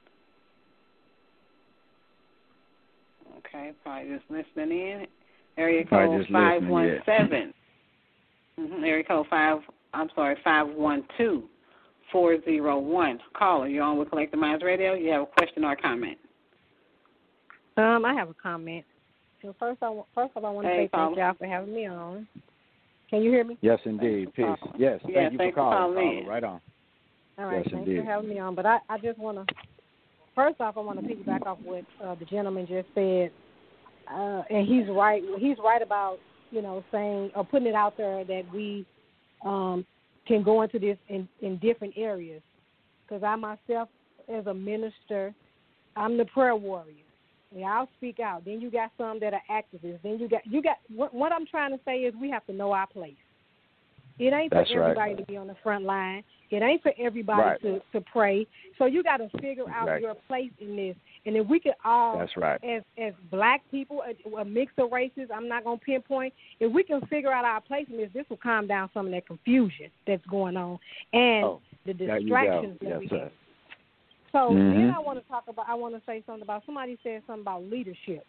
Okay, probably just listening in. Area code five one seven. Mm-hmm. Area code five. I'm sorry, five one two, four zero one. Caller, you on with Collective Minds Radio. You have a question or a comment? Um, I have a comment. So first, I first of all, I want to Hey, say thank caller. y'all for having me on. Can you hear me? Yes, indeed. Peace. Yes, Yeah, thank you thanks for for calling. calling caller. in. Right on. All right, Yes, thanks indeed. for having me on. But I, I just want to, first off, I want to piggyback off what uh, the gentleman just said, uh, and he's right. He's right about, you know, saying or putting it out there that we um, can go into this in, in different areas. Because I myself, as a minister, I'm the prayer warrior. Yeah, I'll speak out. Then you got some that are activists. Then you got you got. What, what I'm trying to say is we have to know our place. It ain't That's for right. everybody to be on the front line. It ain't for everybody Right. to, to pray. So you got to figure out Right. your place in this. And if we could all, That's right. as as black people, a, a mix of races, I'm not going to pinpoint, if we can figure out our place in this, this will calm down some of that confusion that's going on and Oh, the there you go. distractions that Yes, we sir. get. So Mm-hmm. then I want to talk about, I want to say something about, somebody said something about leadership.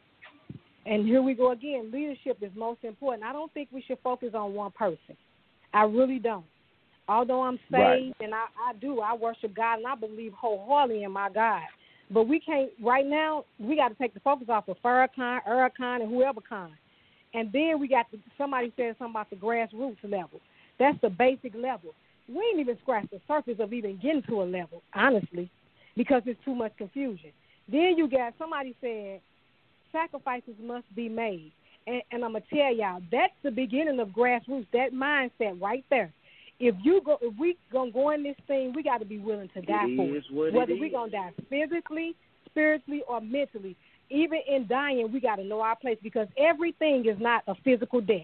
And here we go again. Leadership is most important. I don't think we should focus on one person. I really don't. Although I'm saved Right. and I, I do, I worship God and I believe wholeheartedly in my God. But we can't, right now, we got to take the focus off of Farrakhan, Ericon, and whoever Khan. And then we got to, somebody said something about the grassroots level. That's the basic level. We ain't even scratched the surface of even getting to a level, honestly, because there's too much confusion. Then you got, somebody said, sacrifices must be made. And, and I'm going to tell y'all, that's the beginning of grassroots, that mindset right there. If you go, if we gonna go in this thing, we got to be willing to die It for is it. what Whether it we is. gonna die physically, spiritually, or mentally, even in dying, we got to know our place because everything is not a physical death.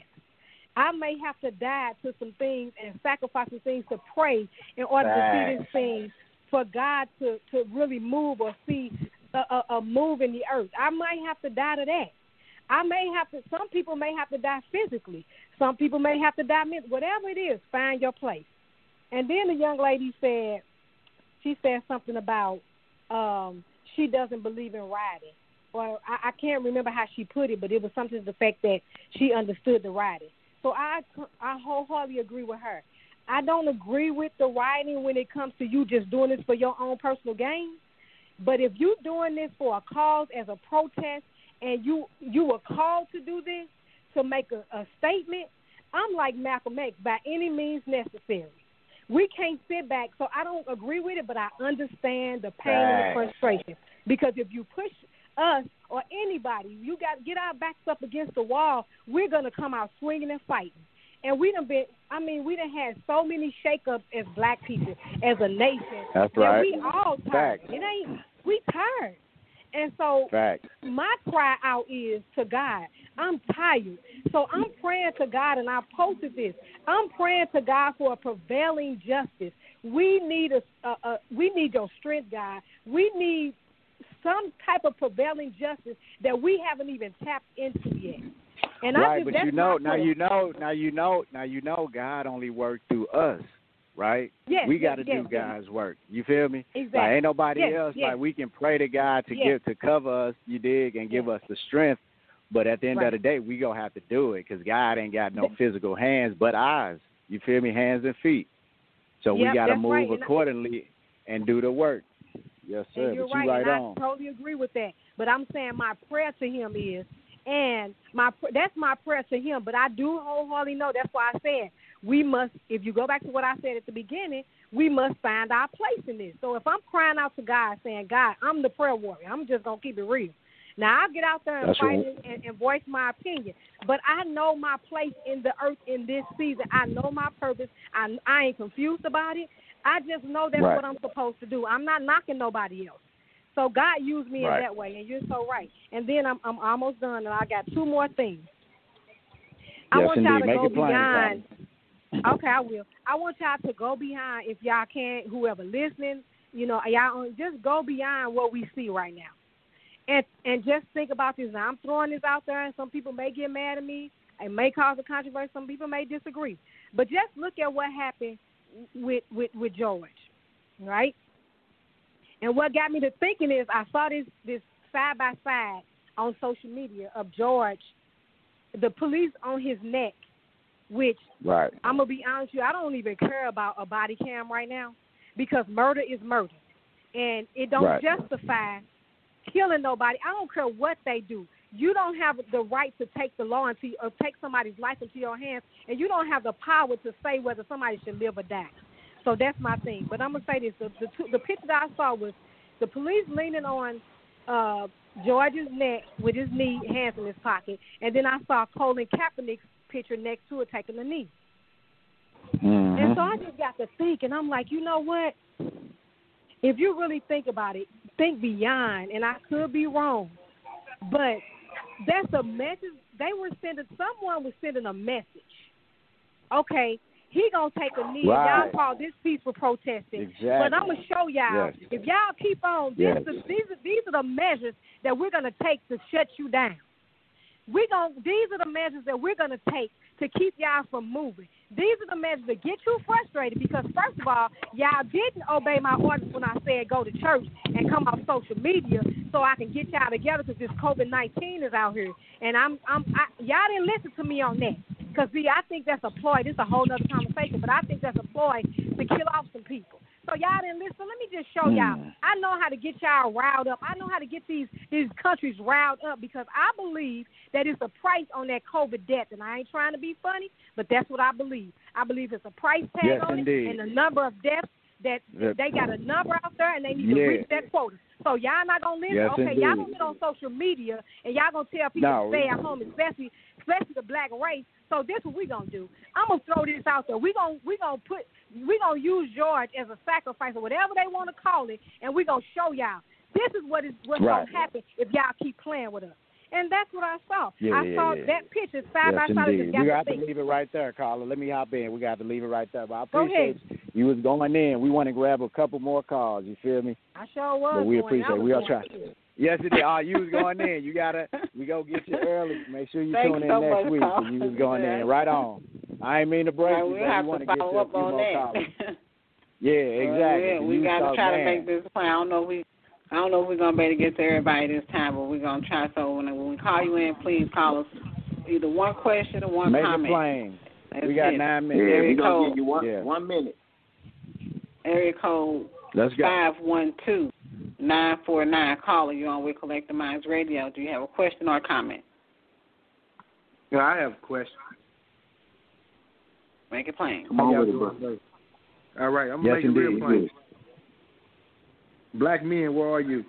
I may have to die to some things and sacrifice some things to pray in order to see this thing for God to, to really move or see a, a, a move in the earth. I might have to die to that. I may have to, some people may have to die physically. Some people may have to die mentally. Whatever it is, find your place. And then the young lady said, she said something about um, she doesn't believe in riding. Well, I, I can't remember how she put it, but it was something to the fact that she understood the riding. So I, I wholeheartedly agree with her. I don't agree with the riding when it comes to you just doing this for your own personal gain. But if you're doing this for a cause as a protest and you, you were called to do this, to make a, a statement, I'm like Malcolm X, by any means necessary. We can't sit back, so I don't agree with it, but I understand the pain and the frustration. Because if you push us or anybody, you got to get our backs up against the wall, we're going to come out swinging and fighting. And we done been, I mean, we done had so many shakeups as black people, as a nation. That's that right. we all tired. Fact. It ain't, we tired. And so Fact. my cry out is to God. I'm tired. So I'm praying to God, and I posted this. I'm praying to God for a prevailing justice. We need a, a, a we need your strength, God. We need some type of prevailing justice that we haven't even tapped into yet. And right, I just, but that's you know, my now prayer. you know, now you know, now you know, God only worked through us, right? Yes, we got to yes, do yes. God's work. You feel me? Exactly. Like ain't nobody Yes, else. yes. Like we can pray to God to Yes. give to cover us. You dig and give Yes. us the strength. But at the end Right. of the day, we gonna have to do it because God ain't got no physical hands but eyes. You feel me? Hands and feet. So Yep, we got to that's move right. And I- accordingly and do the work. Yes, sir. And you're but right, you right and on. I totally agree with that. But I'm saying my prayer to him is, and my that's my prayer to him. But I do wholeheartedly know that's why I said we must. If you go back to what I said at the beginning, we must find our place in this. So if I'm crying out to God, saying, God, I'm the prayer warrior. I'm just gonna keep it real. Now I'll get out there and That's fight right. and, and voice my opinion. But I know my place in the earth in this season. I know my purpose. I I ain't confused about it. I just know that's Right. what I'm supposed to do. I'm not knocking nobody else. So God used me Right. in that way, and you're so right. And then I'm I'm almost done, and I got two more things. I Yes, want y'all indeed. to Make go it plain, beyond. Okay, I will. I want y'all to go beyond, if y'all can, whoever listening, you know, y'all just go beyond what we see right now, and and just think about this. Now I'm throwing this out there, and some people may get mad at me. It may cause a controversy. Some people may disagree, but just look at what happened with with with George, right? And what got me to thinking is I saw this this side by side on social media of George, the police on his neck, which Right. I'm gonna be honest with you, I don't even care about a body cam right now because murder is murder, and it don't Right. justify killing nobody. I don't care what they do. You don't have the right to take the law into or take somebody's life into your hands, and you don't have the power to say whether somebody should live or die. So that's my thing. But I'm gonna say this: the the, two, the picture that I saw was the police leaning on uh, George's neck with his knee, hands in his pocket, and then I saw Colin Kaepernick's picture next to it taking a knee. Mm-hmm. And so I just got to think, and I'm like, you know what? If you really think about it, think beyond, and I could be wrong, but that's a message. They were sending, someone was sending a message. Okay, he gonna take a knee, Right. and y'all call this peaceful protesting. Exactly. But I'm gonna show y'all, Yes. if y'all keep on, this Yes. is, these are these are the measures that we're gonna take to shut you down. We going these are the measures that we're gonna take to keep y'all from moving. These are the measures that get you frustrated because, first of all, y'all didn't obey my orders when I said go to church and come off social media so I can get y'all together because this COVID nineteen is out here. And I'm, I'm, I, y'all didn't listen to me on that because, see, I think that's a ploy. This is a whole other conversation, but I think that's a ploy to kill off some people. So y'all didn't listen. Let me just show y'all. I know how to get y'all riled up. I know how to get these these countries riled up because I believe that it's a price on that COVID death. And I ain't trying to be funny, but that's what I believe. I believe it's a price tag yes, on indeed. it and the number of deaths that Yep. they got a number out there and they need Yeah. to reach that quota. So y'all not gonna listen. Yes, okay, indeed. y'all gonna get on social media and y'all gonna tell people No, to stay at home, especially especially the black race. So this is what we gonna do. I'm gonna throw this out there. We gonna we gonna put we gonna use George as a sacrifice or whatever they want to call it, and we gonna show y'all this is what is what's Right. gonna happen if y'all keep playing with us. And that's what I saw. Yeah, I yeah, saw yeah. that picture side Yes, by side. indeed. Just got We to got to think. leave it right there, Carla. Let me hop in. We got to leave it right there. But I Go appreciate ahead. you was going in. We want to grab a couple more calls. You feel me? I sure was. But we going. appreciate I it. was We are going trying. through it. Yes, it is. Oh, you was going in. You gotta. We go get you early. Make sure you Thank tune in you so next much, week. Carl. So you was going Yeah. in. Right on. I ain't mean to break Well, you, we'll but have we want to to get to follow a up few on more that. callers. Yeah, exactly. Well, we You got to talk, try man. to make this plan. I don't know if we, I don't know if we're gonna be able to get to everybody this time, but we're gonna try. So when, when we call you in, please call us either one question or one Make comment. it plain. That's We got it. nine Yeah, minutes. we're Area going to code. give you one, Yeah. one minute. Area code Let's go. five one two nine four nine. Caller, you on with Collective Minds Radio. Do you have a question or a comment? Yeah, I have a question. Make it plain. Come How on y'all with it, doing bro. today? All right, I'm Yes, gonna make it real indeed. plain. Black men, where are you?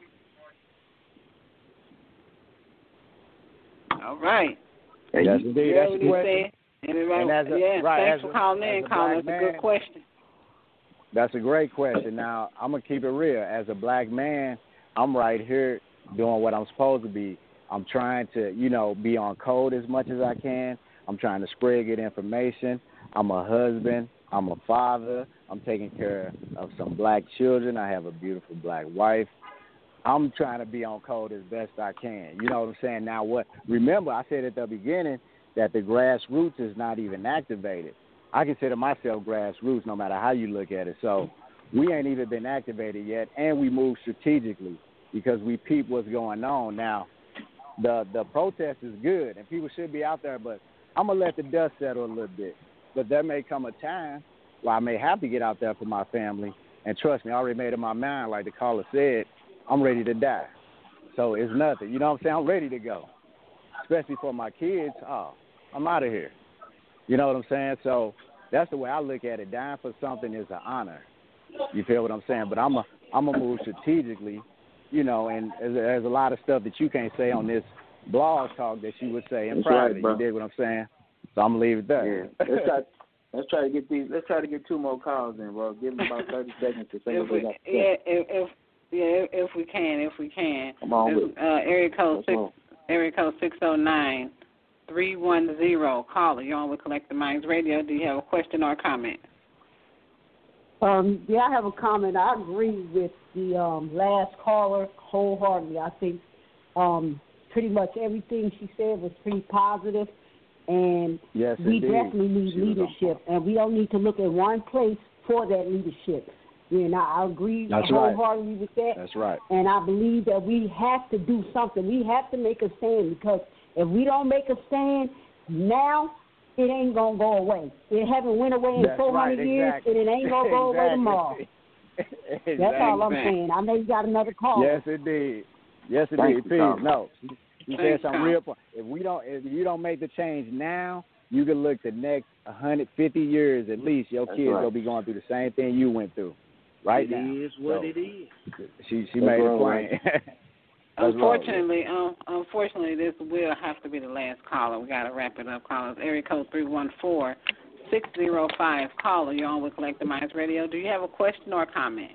All right. Yes, indeed. You That's heard what the he question. said. Everybody, And as a- yeah, right, thanks as for a- calling as in, a calling. black That's a man- good question. That's a great question. Now, I'm going to keep it real. As a black man, I'm right here doing what I'm supposed to be. I'm trying to, you know, be on code as much as I can. I'm trying to spread good information. I'm a husband. I'm a father. I'm taking care of some black children. I have a beautiful black wife. I'm trying to be on code as best I can. You know what I'm saying? Now, what? Remember, I said at the beginning that the grassroots is not even activated. I consider myself grassroots no matter how you look at it. So we ain't even been activated yet, and we move strategically because we peep what's going on. Now, the the protest is good, and people should be out there, but I'm going to let the dust settle a little bit. But there may come a time where I may have to get out there for my family, and trust me, I already made up my mind, like the caller said, I'm ready to die. So it's nothing. You know what I'm saying? I'm ready to go, especially for my kids. Oh, I'm out of here. You know what I'm saying? So that's the way I look at it. Dying for something is an honor. You feel what I'm saying? But I'm a I'm a move strategically, you know. And there's, there's a lot of stuff that you can't say on this blog talk that you would say in That's private. right, bro. You dig what I'm saying? So I'm gonna leave it there. Yeah. Let's try. Let's try to get these. Let's try to get two more calls in, bro. Give them about thirty seconds to say If what they we, got to say. yeah, if, if yeah, if we can, if we can. Come on This, with it. uh, area code Let's six, go. area code six zero nine three one zero. Caller, you're on with Collective Minds Radio. Do you have a question or a comment? Um, yeah, I have a comment. I agree with the um, last caller wholeheartedly. I think um, pretty much everything she said was pretty positive, and Yes, we indeed. definitely need She was on leadership, and we don't need to look at one place for that leadership. And I, I agree That's right. wholeheartedly with that. That's right. And I believe that we have to do something. We have to make a stand, because if we don't make a stand now, it ain't going to go away. It haven't went away in That's four hundred right, years, exactly. and it ain't going to go away Exactly. tomorrow. Exactly. That's all I'm saying. I know you got another call. Yes, indeed. Yes, Thank indeed. you, Please, Tom. no. You said Thanks, something Tom. real. po- If we don't, if you don't make the change now, you can look the next one hundred fifty years at least. Your That's kids right. gonna be going through the same thing you went through. Right It now. is what So, it is. She she That's made it right. plain. That's Unfortunately, um, unfortunately, this will have to be the last caller. We got to wrap it up. Callers, area code three one four six zero five. Caller, you're on with Collective Minds Radio. Do you have a question or a comment?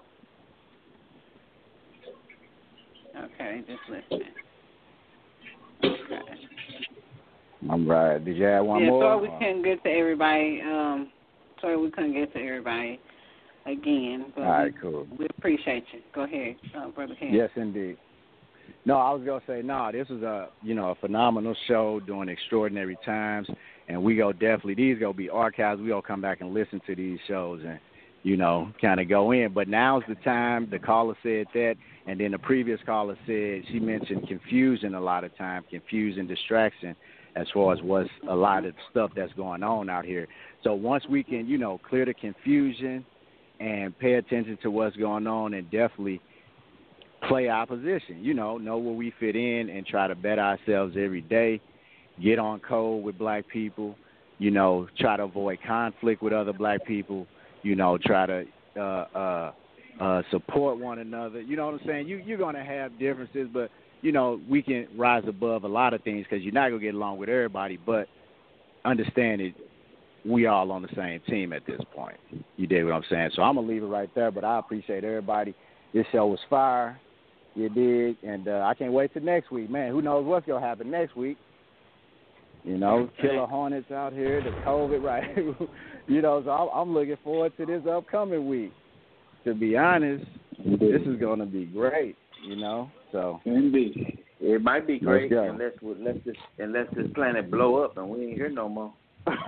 Okay, just listening. Okay. I'm right. Did you have one yeah, more? sorry we Or- couldn't get to everybody. Um, sorry we couldn't get to everybody again. But All right, we, cool. we appreciate you. Go ahead, uh, Brother Ken. Yes, indeed. No, I was gonna say no. This was a you know a phenomenal show during extraordinary times, and we go definitely these gonna be archives. We gonna come back and listen to these shows and you know kind of go in. But now's the time. The caller said that, and then the previous caller said she mentioned confusion a lot of time, confusion, distraction, as far as what's a lot of stuff that's going on out here. So once we can you know clear the confusion and pay attention to what's going on, and definitely play our position, you know, know where we fit in and try to better ourselves every day, get on code with black people, you know, try to avoid conflict with other black people, you know, try to uh, uh, uh, support one another. You know what I'm saying? You, you're going to have differences, but, you know, we can rise above a lot of things because you're not going to get along with everybody, but understand it, we all on the same team at this point. You dig what I'm saying? So I'm going to leave it right there, but I appreciate everybody. This show was fire. You dig, and uh, I can't wait till next week, man. Who knows what's gonna happen next week? You know, killer hornets out here, the COVID, right? you know, so I'm, I'm looking forward to this upcoming week. To be honest, this is gonna be great. You know, so indeed, it might be great Let's unless unless this unless this planet blow up and we ain't here no more.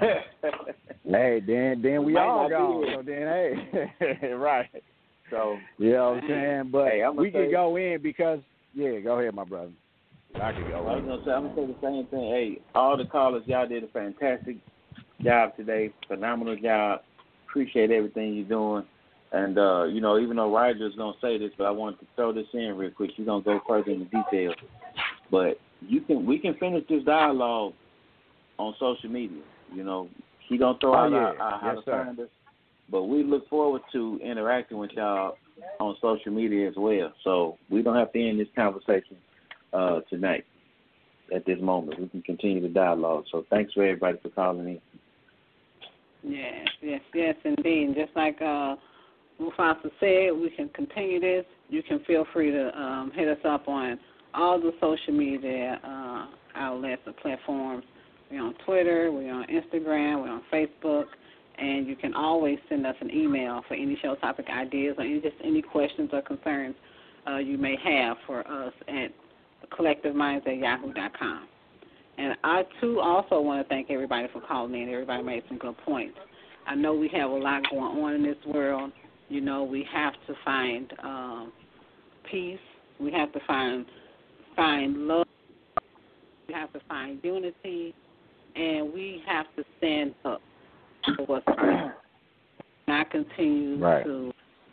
hey, then then we Might all not be gone. here. So then, hey, right. So you know what I'm saying? But hey, I'm we say, can go in because yeah, go ahead, my brother. I can go. I was in. gonna say I'm gonna say the same thing. Hey, all the callers, y'all did a fantastic job today. Phenomenal job. Appreciate everything you're doing. And uh, you know, even though Roger's gonna say this, but I wanted to throw this in real quick. You're gonna go further in the details. But you can we can finish this dialogue on social media. You know, he gonna throw Oh, out yeah. our, our, how Yes, to sir. find us. But we look forward to interacting with y'all on social media as well. So we don't have to end this conversation uh, tonight at this moment. We can continue the dialogue. So thanks for everybody for calling in. Yes, yes, yes, indeed. And just like uh, Mufasa said, we can continue this. You can feel free to um, hit us up on all the social media uh, outlets or platforms. We're on Twitter, we're on Instagram, we're on Facebook. And you can always send us an email for any show topic ideas or any, just any questions or concerns uh, you may have for us at collective minds at yahoo dot com. And I, too, also want to thank everybody for calling in. Everybody made some good points. I know we have a lot going on in this world. You know, we have to find um, peace. We have to find find love. We have to find unity. And we have to stand up for what's right. Not continue Right. to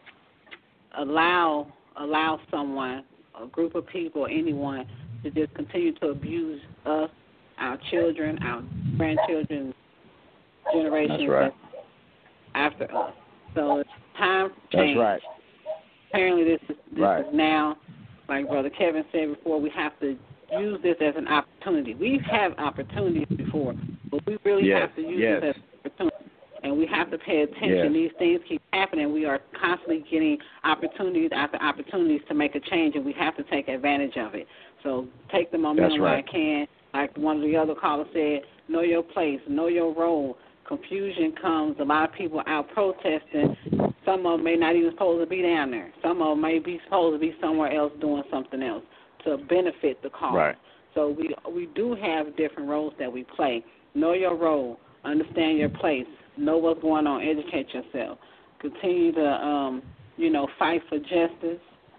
allow allow someone, a group of people, anyone to just continue to abuse us, our children, our grandchildren, generations That's right. after us. So it's time to change. That's right. Apparently this is this Right. is now, like Brother Kevin said before, we have to use this as an opportunity. We've had opportunities before, but we really Yes, have to use yes. this as an opportunity. And we have to pay attention. Yes. These things keep happening. We are constantly getting opportunities after opportunities to make a change, and we have to take advantage of it. So take the momentum That's while right. I can. Like one of the other callers said, know your place, know your role. Confusion comes. A lot of people out protesting. Some of them may not even supposed to be down there. Some of them may be supposed to be somewhere else doing something else to benefit the cause. Right. So we we do have different roles that we play. Know your role. Understand your place. Know what's going on. Educate yourself. Continue to, um, you know, fight for justice.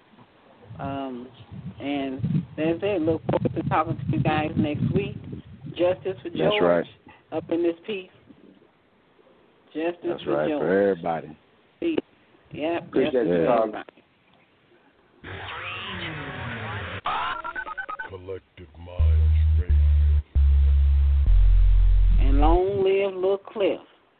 Um, and that's it. Look forward to talking to you guys next week. Justice for George. That's right. Up in this piece. Justice That's for right George. for everybody. Peace. Yep. Appreciate justice you, for Carl. everybody. Collective Minds Radio. And long live Lil Cliff.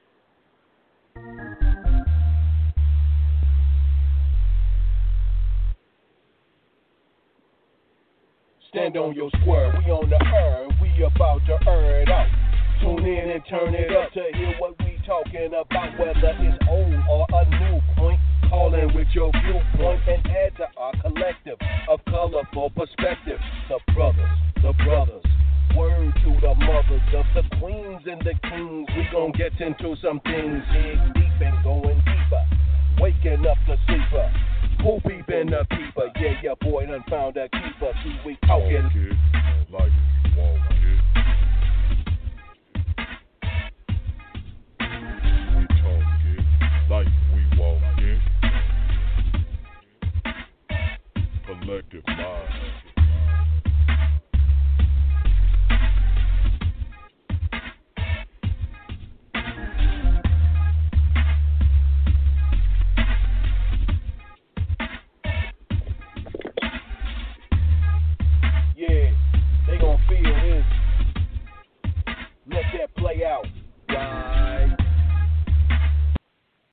Stand on your square, we on the earn, we about to earn it out. Tune in and turn it up to hear what we talking about, whether it's old or a new point. Call in with your viewpoint and add to our collective of colorful perspective. The brothers, the brothers, word to the mothers of the queens and the kings. We gon' get into some things, dig deep and going deeper, waking up the sleeper. Who peepin' the peeper? Yeah, your boy done found a keeper. See, we talking. Like, walk it. We talk it like we walk it. Collective mind. Yeah, they gon' feel this. Let that play out.